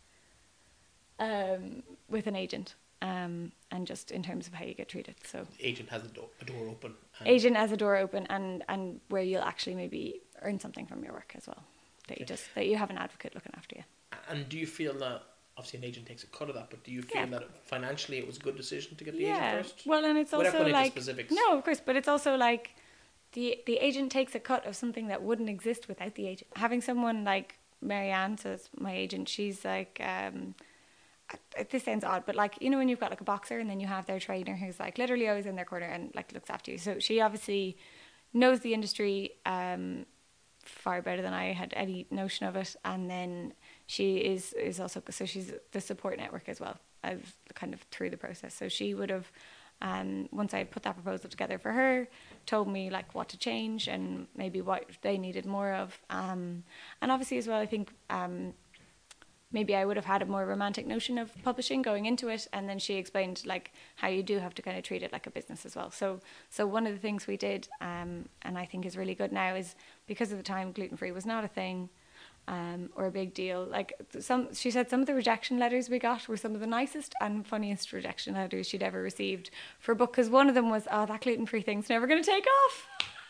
um with an agent, um and just in terms of how you get treated. So the agent has a door, a door open and agent has a door open and and where you'll actually maybe earn something from your work as well, that okay. you just that you have an advocate looking after you. And do you feel that obviously an agent takes a cut of that, but do you feel yeah. that financially it was a good decision to get the yeah. agent first? Well, and it's also Without like specifics. no of course but it's also like the the agent takes a cut of something that wouldn't exist without the agent. Having someone like Marianne, so it's my agent, she's like um this sounds odd, but like, you know, when you've got like a boxer and then you have their trainer who's like literally always in their corner and like looks after you. So she obviously knows the industry um, far better than I had any notion of it. And then she is, is also, so she's the support network as well as kind of through the process. So she would have, um, once I had put that proposal together for her, told me like what to change and maybe what they needed more of. Um, and obviously as well, I think, um, maybe I would have had a more romantic notion of publishing going into it, and then she explained like how you do have to kind of treat it like a business as well. So so one of the things we did, um, and I think is really good now, is because at the time gluten-free was not a thing um, or a big deal. Like some, she said some of the rejection letters we got were some of the nicest and funniest rejection letters she'd ever received for a book, because one of them was, oh, that gluten-free thing's never going to take off.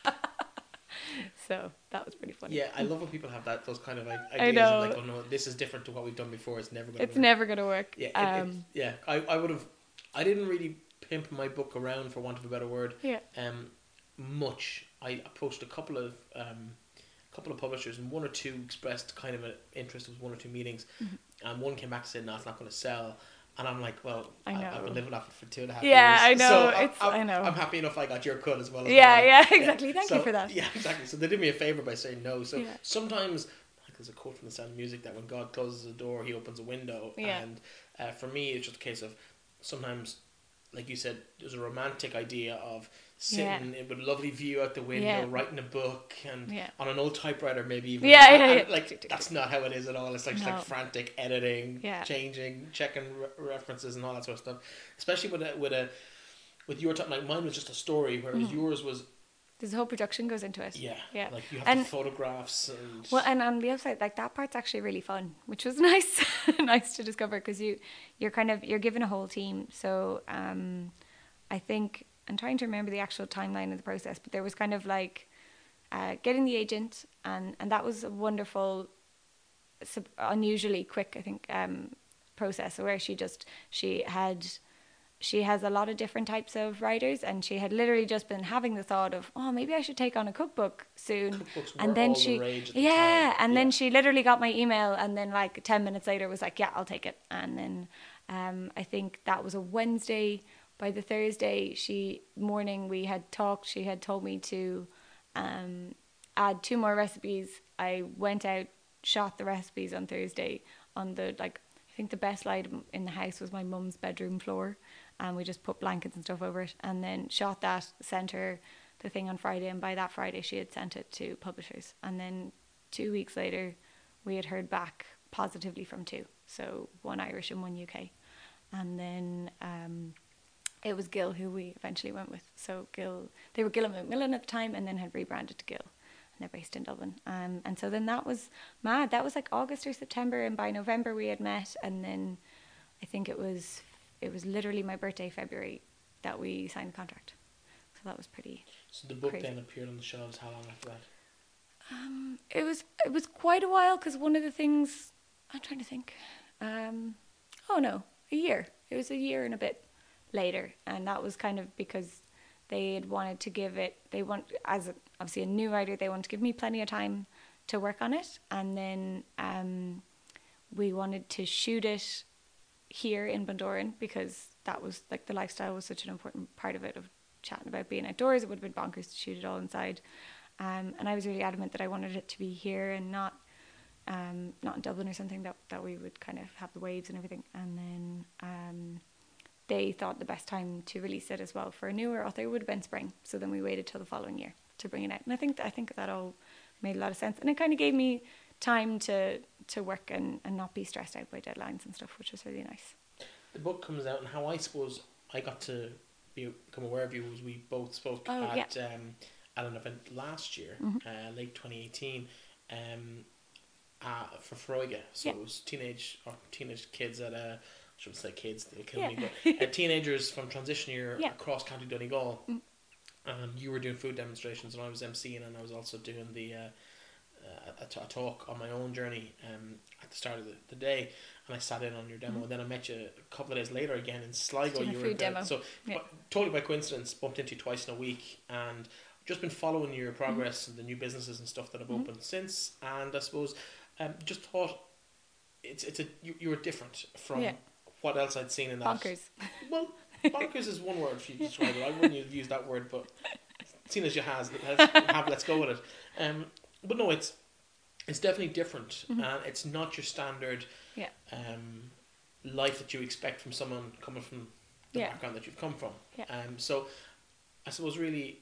So that was pretty funny. Yeah, I love when people have that those kind of like, ideas I know. of like, oh no, this is different to what we've done before. It's never going to It's work. never going to work. Yeah, it, um, it, yeah. I, I would have. I didn't really pimp my book around, for want of a better word. Yeah. Um, much. I approached a couple of um, couple of publishers, and one or two expressed kind of an interest. It was one or two meetings, mm-hmm. and one came back and said, "No, it's not going to sell." And I'm like, well, I I know. I've been living off it for two and a half Yeah, years. I know. So I'm, It's- I'm, I know. I'm happy enough I got your cut as well. As Yeah, mine. yeah, exactly. Thank you So- for that. Yeah, exactly. So they did me a favor by saying no. So Yeah. sometimes, like there's a quote from The Sound of Music that when God closes a door, He opens a window. Yeah. And uh, for me, it's just a case of sometimes, like you said, there's a romantic idea of sitting with a lovely view out the window, Yeah. writing a book, and Yeah. on an old typewriter maybe even. Yeah, And- yeah, and, yeah. like that's not how it is at all. It's like, it's No. like frantic editing, Yeah. changing, checking re- references and all that sort of stuff. Especially with a with a with your time, like mine was just a story, whereas yours was There's a whole production goes into it. yeah, Yeah. like you have And- the photographs and Well, and on the upside, like that part's actually really fun, which was nice, nice to discover because you, you're kind of you're given a whole team. So, um, I think I'm trying to remember the actual timeline of the process, but there was kind of like uh, getting the agent, and and that was a wonderful, sub- unusually quick, I think, um, process where she just she had. She has a lot of different types of writers, and she had literally just been having the thought of, oh, maybe I should take on a cookbook soon. Cookbooks were And then all the she, rage at the yeah, time. and Yeah. then she literally got my email, and then like ten minutes later was like, yeah, I'll take it. And then um, I think that was a Wednesday. By the Thursday, she morning we had talked. She had told me to um, add two more recipes. I went out, shot the recipes on Thursday on the like. I think the best light in the house was my mum's bedroom floor, and we just put blankets and stuff over it, and then shot that, sent her the thing on Friday, and by that Friday she had sent it to publishers. And then two weeks later we had heard back positively from two, so one Irish and one U K. And then um, it was Gill who we eventually went with. So Gill, they were Gill and Macmillan at the time, and then had rebranded to Gill. And they're based in Dublin. Um, and so then that was mad. That was like August or September, and by November we had met, and then I think it was it was literally my birthday, February, that we signed the contract. So that was pretty. so the book crazy. then appeared on the shelves. How long after that? Um, it was it was quite a while because one of the things I'm trying to think. Um, oh no, a year. It was a year and a bit later, and that was kind of because they had wanted to give it. They want as a, obviously a new writer. They wanted to give me plenty of time to work on it, and then um, we wanted to shoot it here in Bundoran because that was like the lifestyle was such an important part of it, of chatting about being outdoors. It would have been bonkers to shoot it all inside. Um, and I was really adamant that I wanted it to be here and not um, not in Dublin or something, that, that we would kind of have the waves and everything. And then um, they thought the best time to release it as well for a newer author would have been spring. So then we waited till the following year to bring it out. And I think I think that all made a lot of sense. And it kind of gave me time to, to work and, and not be stressed out by deadlines and stuff, which was really nice. The book comes out, and how I suppose I got to be, become aware of you was we both spoke Oh, at yeah. um, at an event last year, Mm-hmm. uh, late twenty eighteen, um, uh, for Freuga. So Yeah. it was teenage or teenage kids at a, I shouldn't say kids, they'll kill Yeah. me, but uh, teenagers from transition year Yeah. across County Donegal. And you were doing food demonstrations, and I was emceeing, and I was also doing the uh, uh, a, t- a talk on my own journey um, at the start of the, the day, and I sat in on your demo, and then I met you a couple of days later again in Sligo. Doing a You were food there. demo. So Yeah. but totally by coincidence, bumped into you twice in a week, and just been following your progress and the new businesses and stuff that have opened since. And I suppose um, just thought it's it's a you, you were different from Yeah. what else I'd seen in that. Bonkers. Well, bonkers is one word for you to describe it. I wouldn't have used that word, but seeing as you has, has have, let's go with it. Um, but no, it's it's definitely different, and it's not your standard Yeah. um, life that you expect from someone coming from the Yeah. background that you've come from. Yeah. Um, so, I suppose really,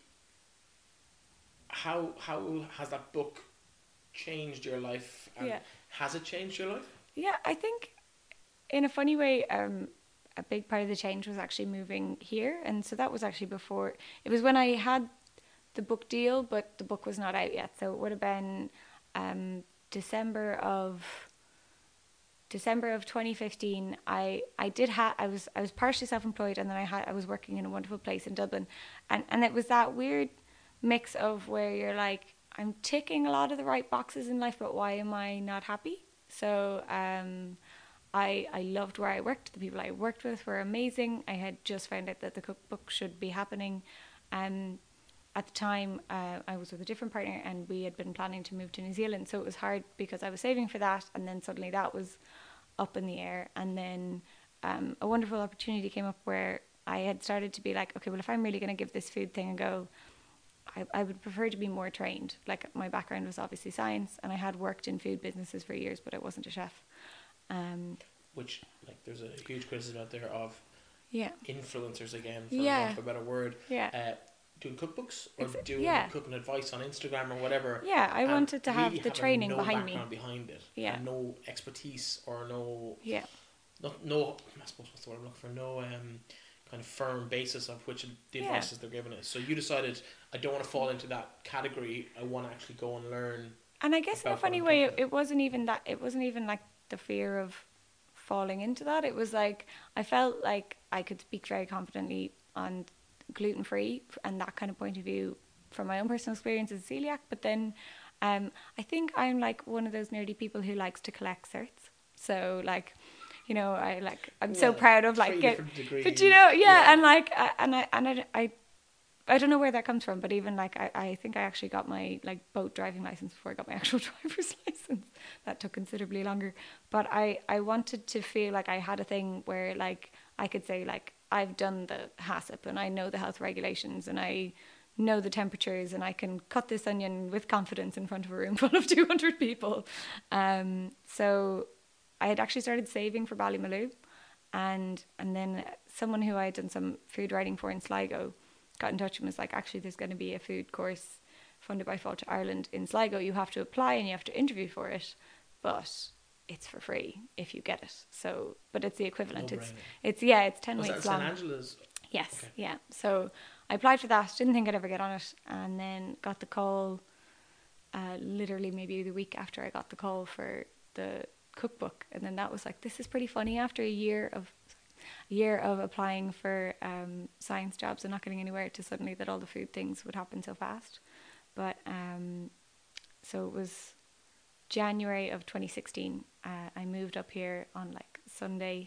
how how has that book changed your life? And Yeah. has it changed your life? Yeah, I think in a funny way, um, a big part of the change was actually moving here. And so that was actually before, it was when I had the book deal, but the book was not out yet. So it would have been um, December of December of twenty fifteen. I, I did have, I was, I was partially self-employed, and then I had, I was working in a wonderful place in Dublin. And, and it was that weird mix of where you're like, I'm ticking a lot of the right boxes in life, but why am I not happy? So um, I I loved where I worked. The people I worked with were amazing. I had just found out that the cookbook should be happening. Um, at the time, uh, I was with a different partner, and we had been planning to move to New Zealand. So it was hard because I was saving for that, and then suddenly that was up in the air. And then um, a wonderful opportunity came up where I had started to be like, okay, well, if I'm really going to give this food thing a go, I, I would prefer to be more trained. Like, my background was obviously science, and I had worked in food businesses for years, but I wasn't a chef. Um, Which, like, there's a huge criticism out there of yeah. influencers, again, for Yeah. want of a better word. Yeah. Uh, doing cookbooks or Ex- doing yeah. cooking advice on Instagram or whatever. Yeah, I and wanted to have really the having training no behind me. background behind it. Yeah. And no expertise or no... Yeah. No, no, I suppose what's the word I'm looking for? No um, kind of firm basis of which the Yeah. advices they're giving us. So you decided, I don't want to fall into that category. I want to actually go and learn. And I guess in a about what funny I'm way, talking it, it wasn't even that, it wasn't even like the fear of falling into that. It was like, I felt like I could speak very confidently on gluten-free and that kind of point of view from my own personal experience as a celiac. But then um, I think I'm like one of those nerdy people who likes to collect certs. So like, you know, I like, I'm so Well, proud of three like, get, different degrees. but you know, yeah, Yeah. and like, I, and I, and I, I, I don't know where that comes from, but even like, I, I think I actually got my like boat driving license before I got my actual driver's license. That took considerably longer. But I, I wanted to feel like I had a thing where like, I could say like, I've done the HACCP and I know the health regulations and I know the temperatures and I can cut this onion with confidence in front of a room full of two hundred people. Um, so I had actually started saving for Ballymaloe, and and then someone who I had done some food writing for in Sligo got in touch and was like, actually, there's going to be a food course funded by Fáilte Ireland in Sligo. You have to apply and you have to interview for it, but it's for free if you get it. So, but it's the equivalent. No it's brainer. it's yeah, it's ten Was that weeks Saint long. Angela's? Yes, Okay. yeah. So I applied for that. Didn't think I'd ever get on it, and then got the call. Uh, literally, maybe the week after I got the call for the cookbook, and then that was like, this is pretty funny. After a year of a year of applying for um, science jobs and not getting anywhere, to suddenly that all the food things would happen so fast. But um, so it was January of twenty sixteen. Uh, I moved up here on like Sunday.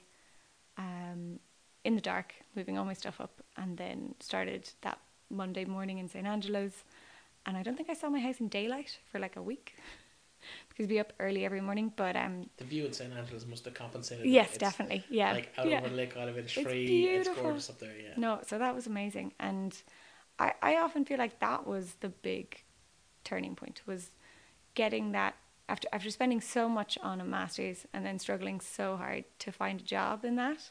Um, in the dark, moving all my stuff up, and then started that Monday morning in Saint Angelo's. And I don't think I saw my house in daylight for like a week because we be up early every morning. But um, The view in Saint Angela's must have compensated. yes, It's definitely, yeah, Like out yeah. over the lake, out of it, it's It's free. beautiful. It's gorgeous up there. Yeah. No, so that was amazing, and I I often feel like that was the big turning point, was getting that after after spending so much on a master's and then struggling so hard to find a job in that.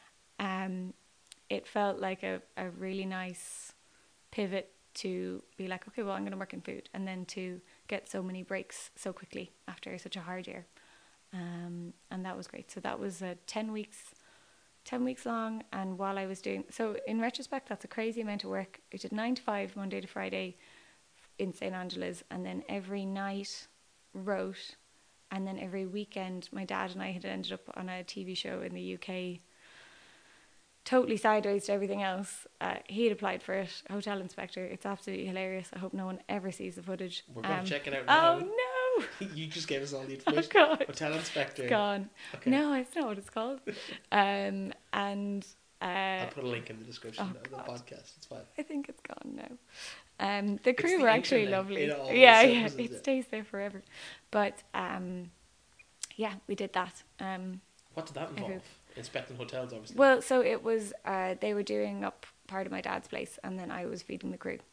Um, it felt like a, a really nice pivot to be like, okay, well, I'm going to work in food, and then to get so many breaks so quickly after such a hard year. Um, and that was great. So that was uh, ten weeks, ten weeks long. And while I was doing, so in retrospect, that's a crazy amount of work. I did nine to five, Monday to Friday in Saint Angela's. And then every night wrote. And then every weekend, my dad and I had ended up on a T V show in the U K, totally sideways to everything else. Uh, he had applied for it, Hotel Inspector. It's absolutely hilarious. I hope no one ever sees the footage. We're going Um, to check it out now. Oh no! You just gave us all the Oh information. god, Hotel Inspector. it's gone. Okay. No, it's not what it's called. um, and uh, I'll put a link in the description oh of the God. podcast. It's fine. I think it's gone now. Um, the crew the were actually internet. lovely. It always Yeah, says, yeah, isn't it it? stays there forever. But um, yeah, we did that. Um, What did that Every- involve? Inspecting hotels, obviously. well, so it was. Uh, they were doing up part of my dad's place, and then I was feeding the crew.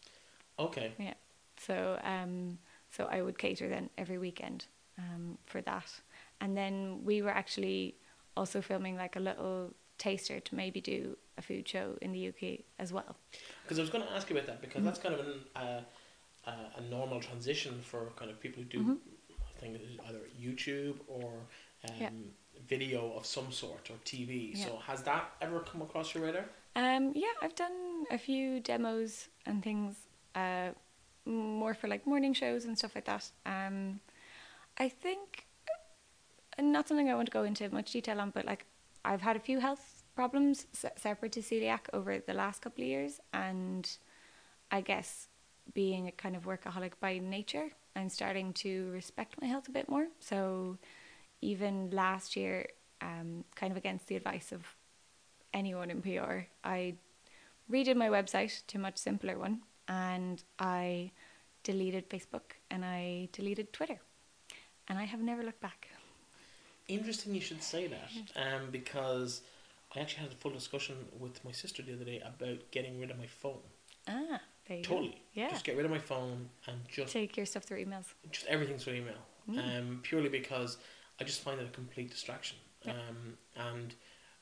Okay. Yeah. So um, so I would cater then every weekend um for that, and then we were actually also filming like a little taster to maybe do a food show in the U K as well. Because I was going to ask you about that, because Mm-hmm. that's kind of an, uh, uh, a normal transition for kind of people who do, Mm-hmm. I think, it is either YouTube or um, Yeah. video of some sort or T V. Yeah. So has that ever come across your radar? Um, yeah, I've done a few demos and things, uh, more for like morning shows and stuff like that. Um, I think, uh, not something I want to go into much detail on, but like I've had a few health problems se- separate to celiac over the last couple of years, and I guess being a kind of workaholic by nature, I'm starting to respect my health a bit more. So even last year, um, kind of against the advice of anyone in P R, I redid my website to a much simpler one, and I deleted Facebook and I deleted Twitter, and I have never looked back. interesting you should say that, um, because I actually had a full discussion with my sister the other day about getting rid of my phone. Ah, there you Totally. go. Yeah. Just get rid of my phone and just Take your stuff through emails. just everything through email. Mm. Um, purely because I just find it a complete distraction. Yeah. Um, and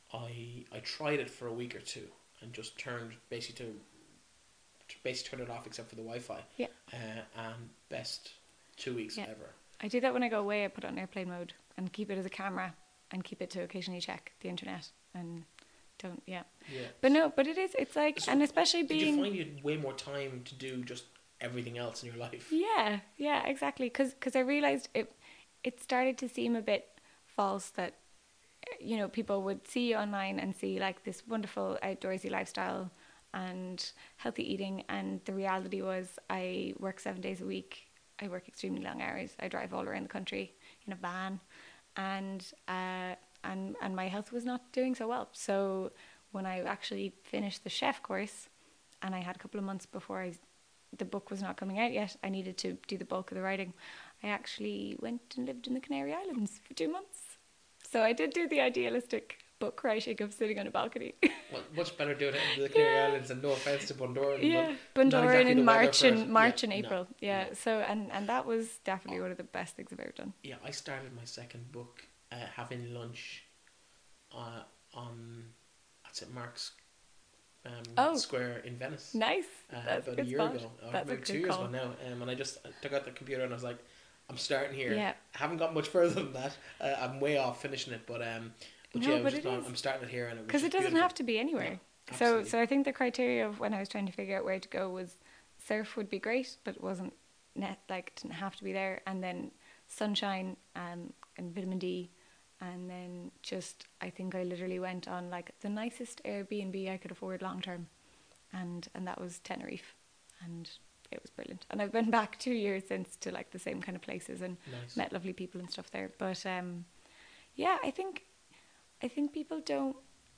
I I tried it for a week or two and just turned basically to, to basically turn it off except for the Wi-Fi. Yeah. Uh, and best two weeks Yeah. ever. I do that when I go away. I put it on airplane mode and keep it as a camera and keep it to occasionally check the internet and don't, yeah. Yeah. But no, but it is, it's like, So and especially Did being... you find you had way more time to do just everything else in your life? Yeah, yeah, exactly. Because cause I realised it, it started to seem a bit false that, you know, people would see you online and see like this wonderful outdoorsy lifestyle and healthy eating, and the reality was I work seven days a week. I work extremely long hours. I drive all around the country in a van, and uh, and and my health was not doing so well. So when I actually finished the chef course, and I had a couple of months before I, the book was not coming out yet, I needed to do the bulk of the writing. I actually went and lived in the Canary Islands for two months. So I did do the idealistic book writing of sitting on a balcony. Well, much better doing it in the Canary Yeah. Islands, and no offence to Bundoran. Yeah, but not Bundoran exactly in the weather March for and it. March Yeah, and no, April. Yeah, no. so and and that was definitely one of the best things I've ever done. Yeah, I started my second book uh, having lunch uh, on at Saint Mark's um, Oh. Square in Venice. Nice. Uh, That's a about a good year spot. ago, or That's a about two good years call. ago now, um, and I just took out the computer and I was like, I'm starting here. Yeah. I haven't got much further than that. Uh, I'm way off finishing it, but um, but No, yeah, I was but just it on, is. I'm starting it here, and it was Because it just doesn't beautiful. have to be anywhere. No, so absolutely. so I think the criteria of when I was trying to figure out where to go was surf would be great, but it wasn't net like didn't have to be there, and then sunshine um, and vitamin D, and then just I think I literally went on like the nicest Airbnb I could afford long term, and and that was Tenerife, and it was brilliant. And I've been back two years since to like the same kind of places and Nice. met lovely people and stuff there. But um, yeah, I think I think people don't,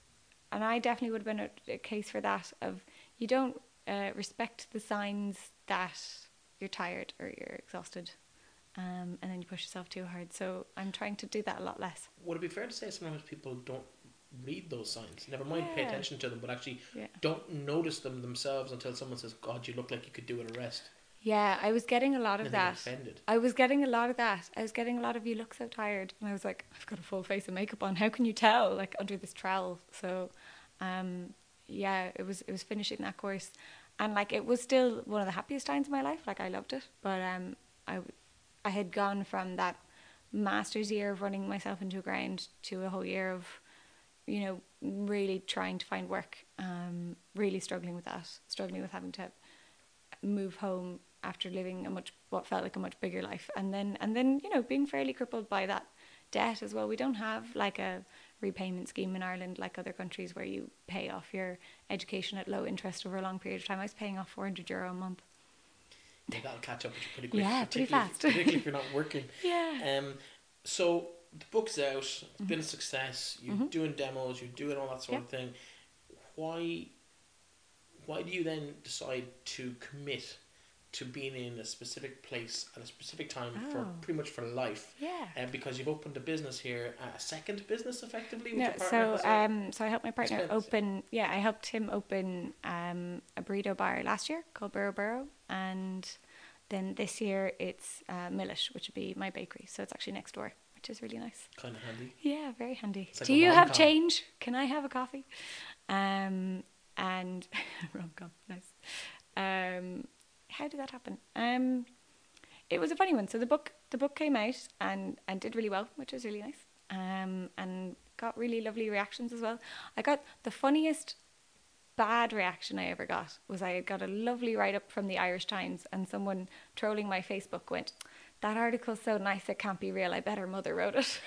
and I definitely would have been a, a case for that of you don't uh, respect the signs that you're tired or you're exhausted, um, and then you push yourself too hard. So I'm trying to do that a lot less. Would it be fair to say sometimes people don't read those signs? Never mind pay Yeah. attention to them, but actually Yeah. don't notice them themselves until someone says, God, you look like you could do with a rest. Yeah, I was getting a lot of And they get that. offended. I was getting a lot of that. I was getting a lot of you look so tired, and I was like, I've got a full face of makeup on. How can you tell? Like under this trowel. So, um, yeah, it was it was finishing that course, and like it was still one of the happiest times of my life. Like I loved it, but um, I I had gone from that master's year of running myself into the ground to a whole year of, you know, really trying to find work. Um, really struggling with that. Struggling with having to move home after living a much what felt like a much bigger life, and then and then you know being fairly crippled by that debt as well. We don't have like a repayment scheme in Ireland like other countries where you pay off your education at low interest over a long period of time. I was paying off four hundred euro a month. Yeah, that'll catch up with you pretty quick. Yeah, pretty particularly fast. If, particularly if you're not working. Yeah. Um. So the book's out. It's been a success. You're Mm-hmm. doing demos. You're doing all that sort of thing. Why? Why do you then decide to commit to being in a specific place at a specific time for Oh. pretty much for life? Yeah. And because you've opened a business here, uh, a second business effectively with No, your partner. so has a- um, so I helped my partner Expensive. open. Yeah, I helped him open um a burrito bar last year called Burro Burro, and then this year it's uh, Millish, which would be my bakery. So it's actually next door, which is really nice. kind of handy. Yeah, very handy. It's like Do a you have rom-com. change? Can I have a coffee? Um, and rom-com, nice. Um, how did that happen? Um, it was a funny one. So the book, the book came out and, and did really well, which was really nice. Um, and got really lovely reactions as well. I got the funniest bad reaction I ever got was I got a lovely write-up from the Irish Times, and someone trolling my Facebook went, "That article's so nice it can't be real. I bet her mother wrote it."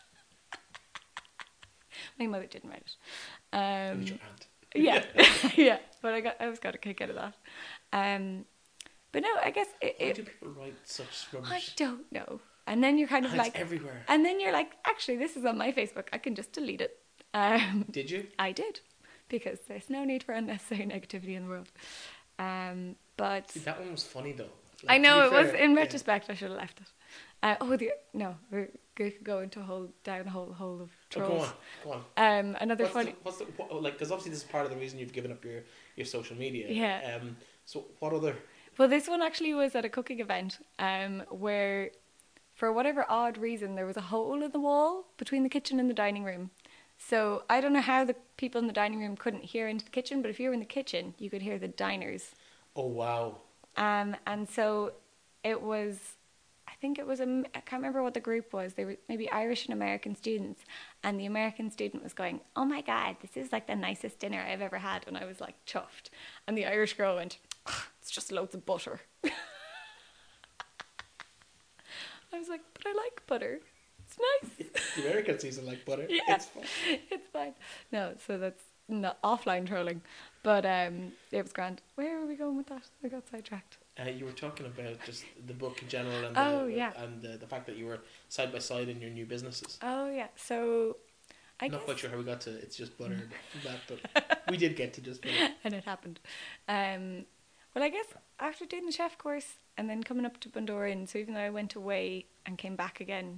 My mother didn't write it. It Um, was your aunt. yeah, yeah. But I got, I always got a kick out of that. Um, but no, I guess it, Why it, do people write such I rubbish? don't know. And then you're kind of And it's like, everywhere. and then you're like, actually, this is on my Facebook. I can just delete it. Um, Did you? I did, because there's no need for unnecessary negativity in the world. Um, but See, that one was funny though. Like, I to know be it was. fair, In yeah. retrospect, I should have left it. Uh, oh, the no, we're we could go into a whole down a whole hole of Oh, go trolls. on, go on. Um, another What's funny. the, what's the what, like? Because obviously this is part of the reason you've given up your, your social media. Yeah. Um. So what other? Well, this one actually was at a cooking event, um, where, for whatever odd reason, there was a hole in the wall between the kitchen and the dining room. So I don't know how the people in the dining room couldn't hear into the kitchen, but if you were in the kitchen, you could hear the diners. Oh wow. Um, and so it was, I think it was, a, I can't remember what the group was. They were maybe Irish and American students. And the American student was going, oh my God, this is like the nicest dinner I've ever had. And I was like chuffed. And the Irish girl went, it's just loads of butter. I was like, but I like butter. It's nice. The Americans season like butter. Yeah, It's fine. it's fine. No, so that's not offline trolling. But um, it was grand. Where are we going with that? I got sidetracked. Uh, you were talking about just the book in general and the, Oh, yeah. and the, the fact that you were side by side in your new businesses. Oh, yeah. So I I'm not guess... quite sure how we got to it's just butter and that, but we did get to just butter. And it happened. Um, well, I guess after doing the chef course and then coming up to Bundoran, so even though I went away and came back again,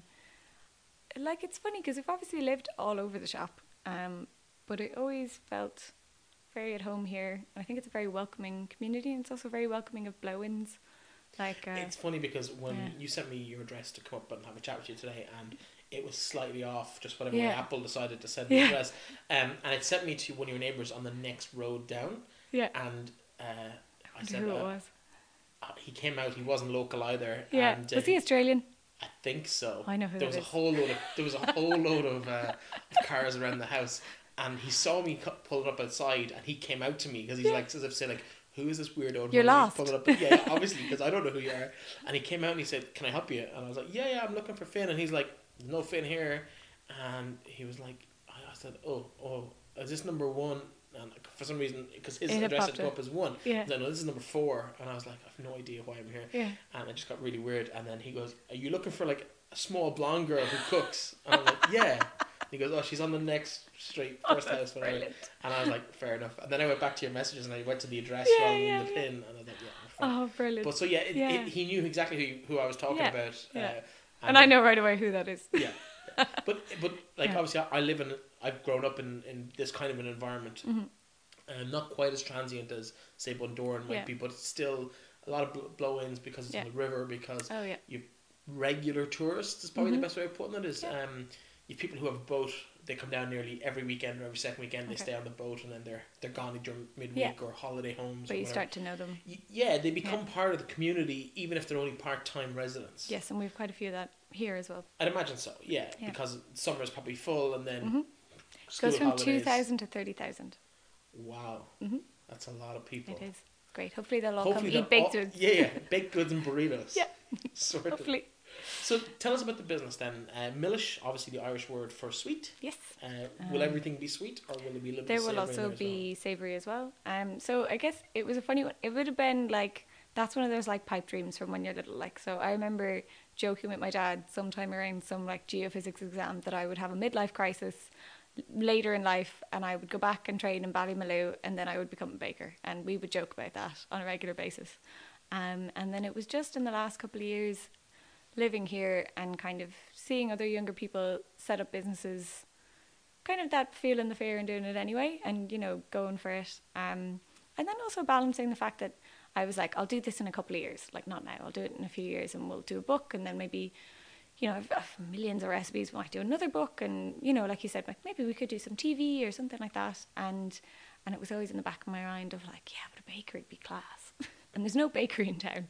like, it's funny because we've obviously lived all over the shop, um, but it always felt very at home here. I think it's a very welcoming community, and it's also very welcoming of blow-ins. Like, uh, It's funny because when yeah. you sent me your address to come up and have a chat with you today, and it was slightly off, just whatever Yeah. way Apple decided to send the Yeah. address, um, and it sent me to one of your neighbours on the next road down, yeah, and uh, I, wonder said who it uh, was. uh, he came out. He wasn't local either. Yeah, and, uh, was he Australian? I think so. I know who there that was is. a whole load of there was a whole load of, uh, of cars around the house, and he saw me cu- pull it up outside, and he came out to me because he's Yeah. like, as if to say like, who is this weirdo? And You're he lost. Pull it up, yeah, yeah, obviously because I don't know who you are. And he came out and he said, "Can I help you?" And I was like, "Yeah, yeah, I'm looking for Finn." And he's like, "There's no Finn here." And he was like, I I said, "Oh, oh, is this number one?" And for some reason, because his It had address had popped come up. up as one, Yeah. then no, this is number four, and I was like, I have no idea why I'm here. Yeah. And it just got really weird. And then he goes, "Are you looking for like a small blonde girl who cooks?" And I'm like, "Yeah." And he goes, "Oh, she's on the next street, Oh, first that's house, whatever." brilliant. And I was like, "Fair enough." And then I went back to your messages and I went to the address Yeah, rather yeah, than the yeah. pin, and I was like, "Yeah, we're fine." Oh, brilliant. But so yeah, it, Yeah. It, he knew exactly who who I was talking Yeah, about. yeah. Uh, And I know right away who that is. Yeah, but but like Yeah. obviously I, I live in I've grown up in, in this kind of an environment. Mm-hmm. Uh, not quite as transient as say Bundoran might Yeah. be, but it's still a lot of bl- blow-ins because it's Yeah. on the river. Because Oh, yeah. you've regular tourists is probably Mhm. the best way of putting it. Is Yeah. um, you've people who have a boat. They come down nearly every weekend or every second weekend. They Okay. stay on the boat and then they're they're gone during midweek Yeah. or holiday homes. But or you whatever. start to know them. Y- Yeah, they become part of the community even if they're only part-time residents. Yes, and we have quite a few of that here as well. I'd imagine so. Yeah, Yeah. because summer is probably full and then Mhm. school Goes from holidays. two thousand to thirty thousand. Wow, Mhm. that's a lot of people. It is. It's great. Hopefully they'll all Hopefully come they're eat baked all- goods. Yeah, yeah, baked goods and burritos. Yeah. Sort of. Hopefully. So tell us about the business then. Uh, Millish, obviously the Irish word for sweet. Yes. Uh, will Um, everything be sweet or will it be a little There bit will savoury in also there as be savoury as well. Um, so I guess it was a funny one. It would have been like, that's one of those like pipe dreams from when you're little. Like, so I remember joking with my dad sometime around some like geophysics exam that I would have a midlife crisis l- later in life and I would go back and train in Ballymaloe and then I would become a baker. And we would joke about that on a regular basis. Um, and then it was just in the last couple of years living here and kind of seeing other younger people set up businesses, kind of that feeling the fear and doing it anyway and, you know, going for it. Um, and then also balancing the fact that I was like, I'll do this in a couple of years. Like, not now, I'll do it in a few years and we'll do a book and then maybe, you know, I've, I've millions of recipes, we might do another book and, you know, like you said, like maybe we could do some T V or something like that. And and it was always in the back of my mind of like, yeah, but a bakery would be class. And there's no bakery in town.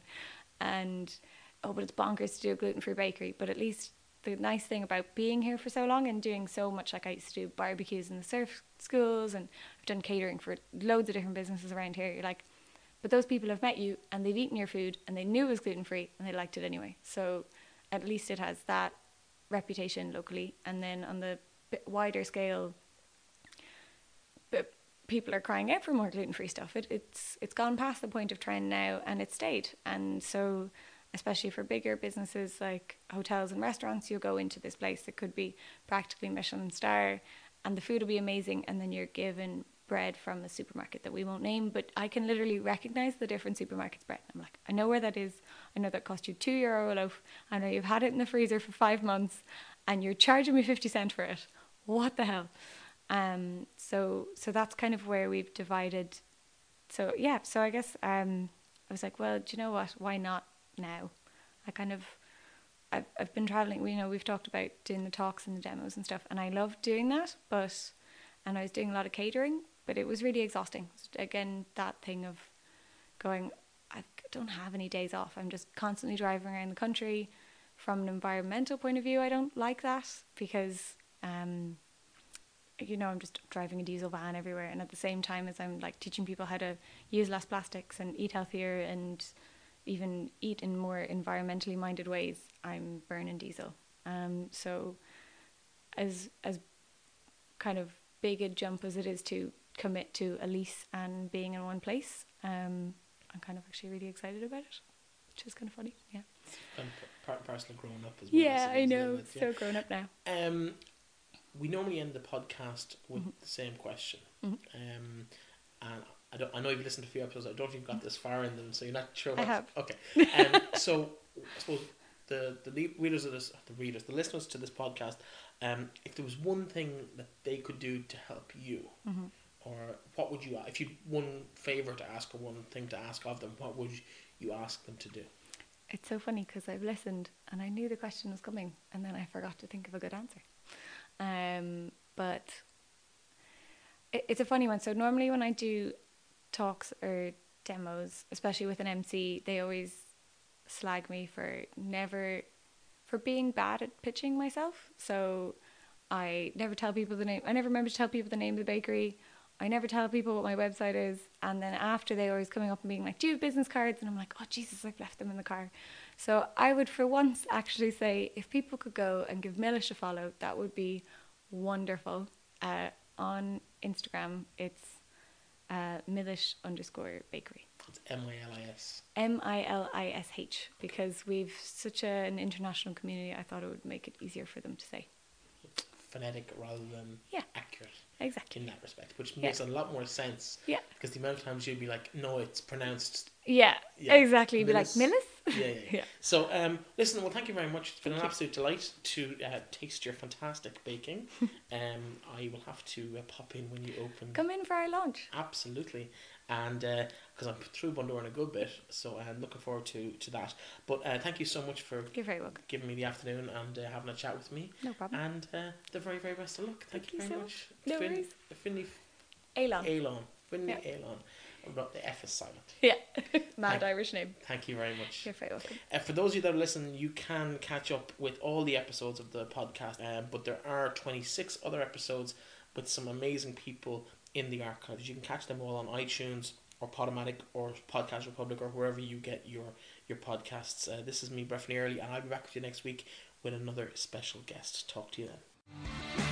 And, oh, but it's bonkers to do a gluten-free bakery. But at least the nice thing about being here for so long and doing so much, like I used to do barbecues in the surf schools and I've done catering for loads of different businesses around here. You're like, but those people have met you and they've eaten your food and they knew it was gluten-free and they liked it anyway. So at least it has that reputation locally. And then on the bit wider scale, but people are crying out for more gluten-free stuff. It, it's it's gone past the point of trend now and it's stayed. And so especially for bigger businesses like hotels and restaurants, you'll go into this place that could be practically Michelin star and the food will be amazing and then you're given bread from a supermarket that we won't name, but I can literally recognize the different supermarkets' bread. I'm like, I know where that is. I know that cost you two euro a loaf. I know you've had it in the freezer for five months and you're charging me fifty cent for it. What the hell? Um, so so that's kind of where we've divided. So yeah, so I guess um, I was like, well, do you know what? Why not now? I kind of, I've I've been traveling. You know, we've talked about doing the talks and the demos and stuff, and I love doing that. But, and I was doing a lot of catering, but it was really exhausting. Again, that thing of going, I don't have any days off. I'm just constantly driving around the country. From an environmental point of view, I don't like that because, um, you know, I'm just driving a diesel van everywhere. And at the same time as I'm like teaching people how to use less plastics and eat healthier and even eat in more environmentally minded ways, I'm burning diesel. Um, so as as kind of big a jump as it is to commit to a lease and being in one place, um, I'm kind of actually really excited about it, which is kind of funny. Yeah. And part and parcel of growing up as well. Yeah, I know. It, yeah. So grown up now. Um, we normally end the podcast with Mm-hmm. the same question. Mm-hmm. Um, and I don't. I know you've listened to a few episodes. I don't know if you've got this far in them, so you're not sure. I What, have. Okay. Um, so I suppose the the le- readers of this, the readers, the listeners to this podcast, um, if there was one thing that they could do to help you, Mm-hmm. or what would you, if you one favor to ask or one thing to ask of them, what would you ask them to do? It's so funny because I've listened and I knew the question was coming and then I forgot to think of a good answer. Um, but it, it's a funny one. So normally when I do talks or demos, especially with an M C, they always slag me for never, for being bad at pitching myself. So I never tell people the name. I never remember to tell people the name of the bakery. I never tell people what my website is. And then after, they always coming up and being like, do you have business cards? And I'm like, oh, Jesus, I've left them in the car. So I would for once actually say if people could go and give Milish a follow, that would be wonderful. Uh, on Instagram, it's uh, Milish underscore bakery. It's M I L I S. M I L I S H, because we've such a, an international community, I thought it would make it easier for them to say. Phonetic rather than Yeah. accurate. Exactly. In that respect, which makes Yeah. a lot more sense. Yeah. Because the amount of times you'd be like, no, it's pronounced. Yeah, Yeah. exactly. You'd be like, Millis? Millis? Yeah, yeah, yeah. Yeah. So, um, listen, well, thank you very much. It's been Thank an you. absolute delight to uh, taste your fantastic baking. um, I will have to uh, pop in when you open. Come in for our launch. Absolutely. And because I'm through Bundoran a good bit, so I'm looking forward to, to that. But uh, thank you so much for You're very welcome. giving me the afternoon and uh, having a chat with me. No problem. And uh, the very, very best of luck. Thank, Thank you you very so much. No Fin- worries. Finley Elon. Elon. Finley Yeah. Elon. Oh, the F is silent. Yeah. Mad Thank- Irish name. Thank you very much. You're very welcome. Uh, for those of you that are listening, you can catch up with all the episodes of the podcast, um, but there are twenty-six other episodes with some amazing people in the archives. You can catch them all on iTunes or Podomatic or Podcast Republic or wherever you get your, your podcasts. Uh, this is me, Breffney Early, and I'll be back with you next week with another special guest. Talk to you then.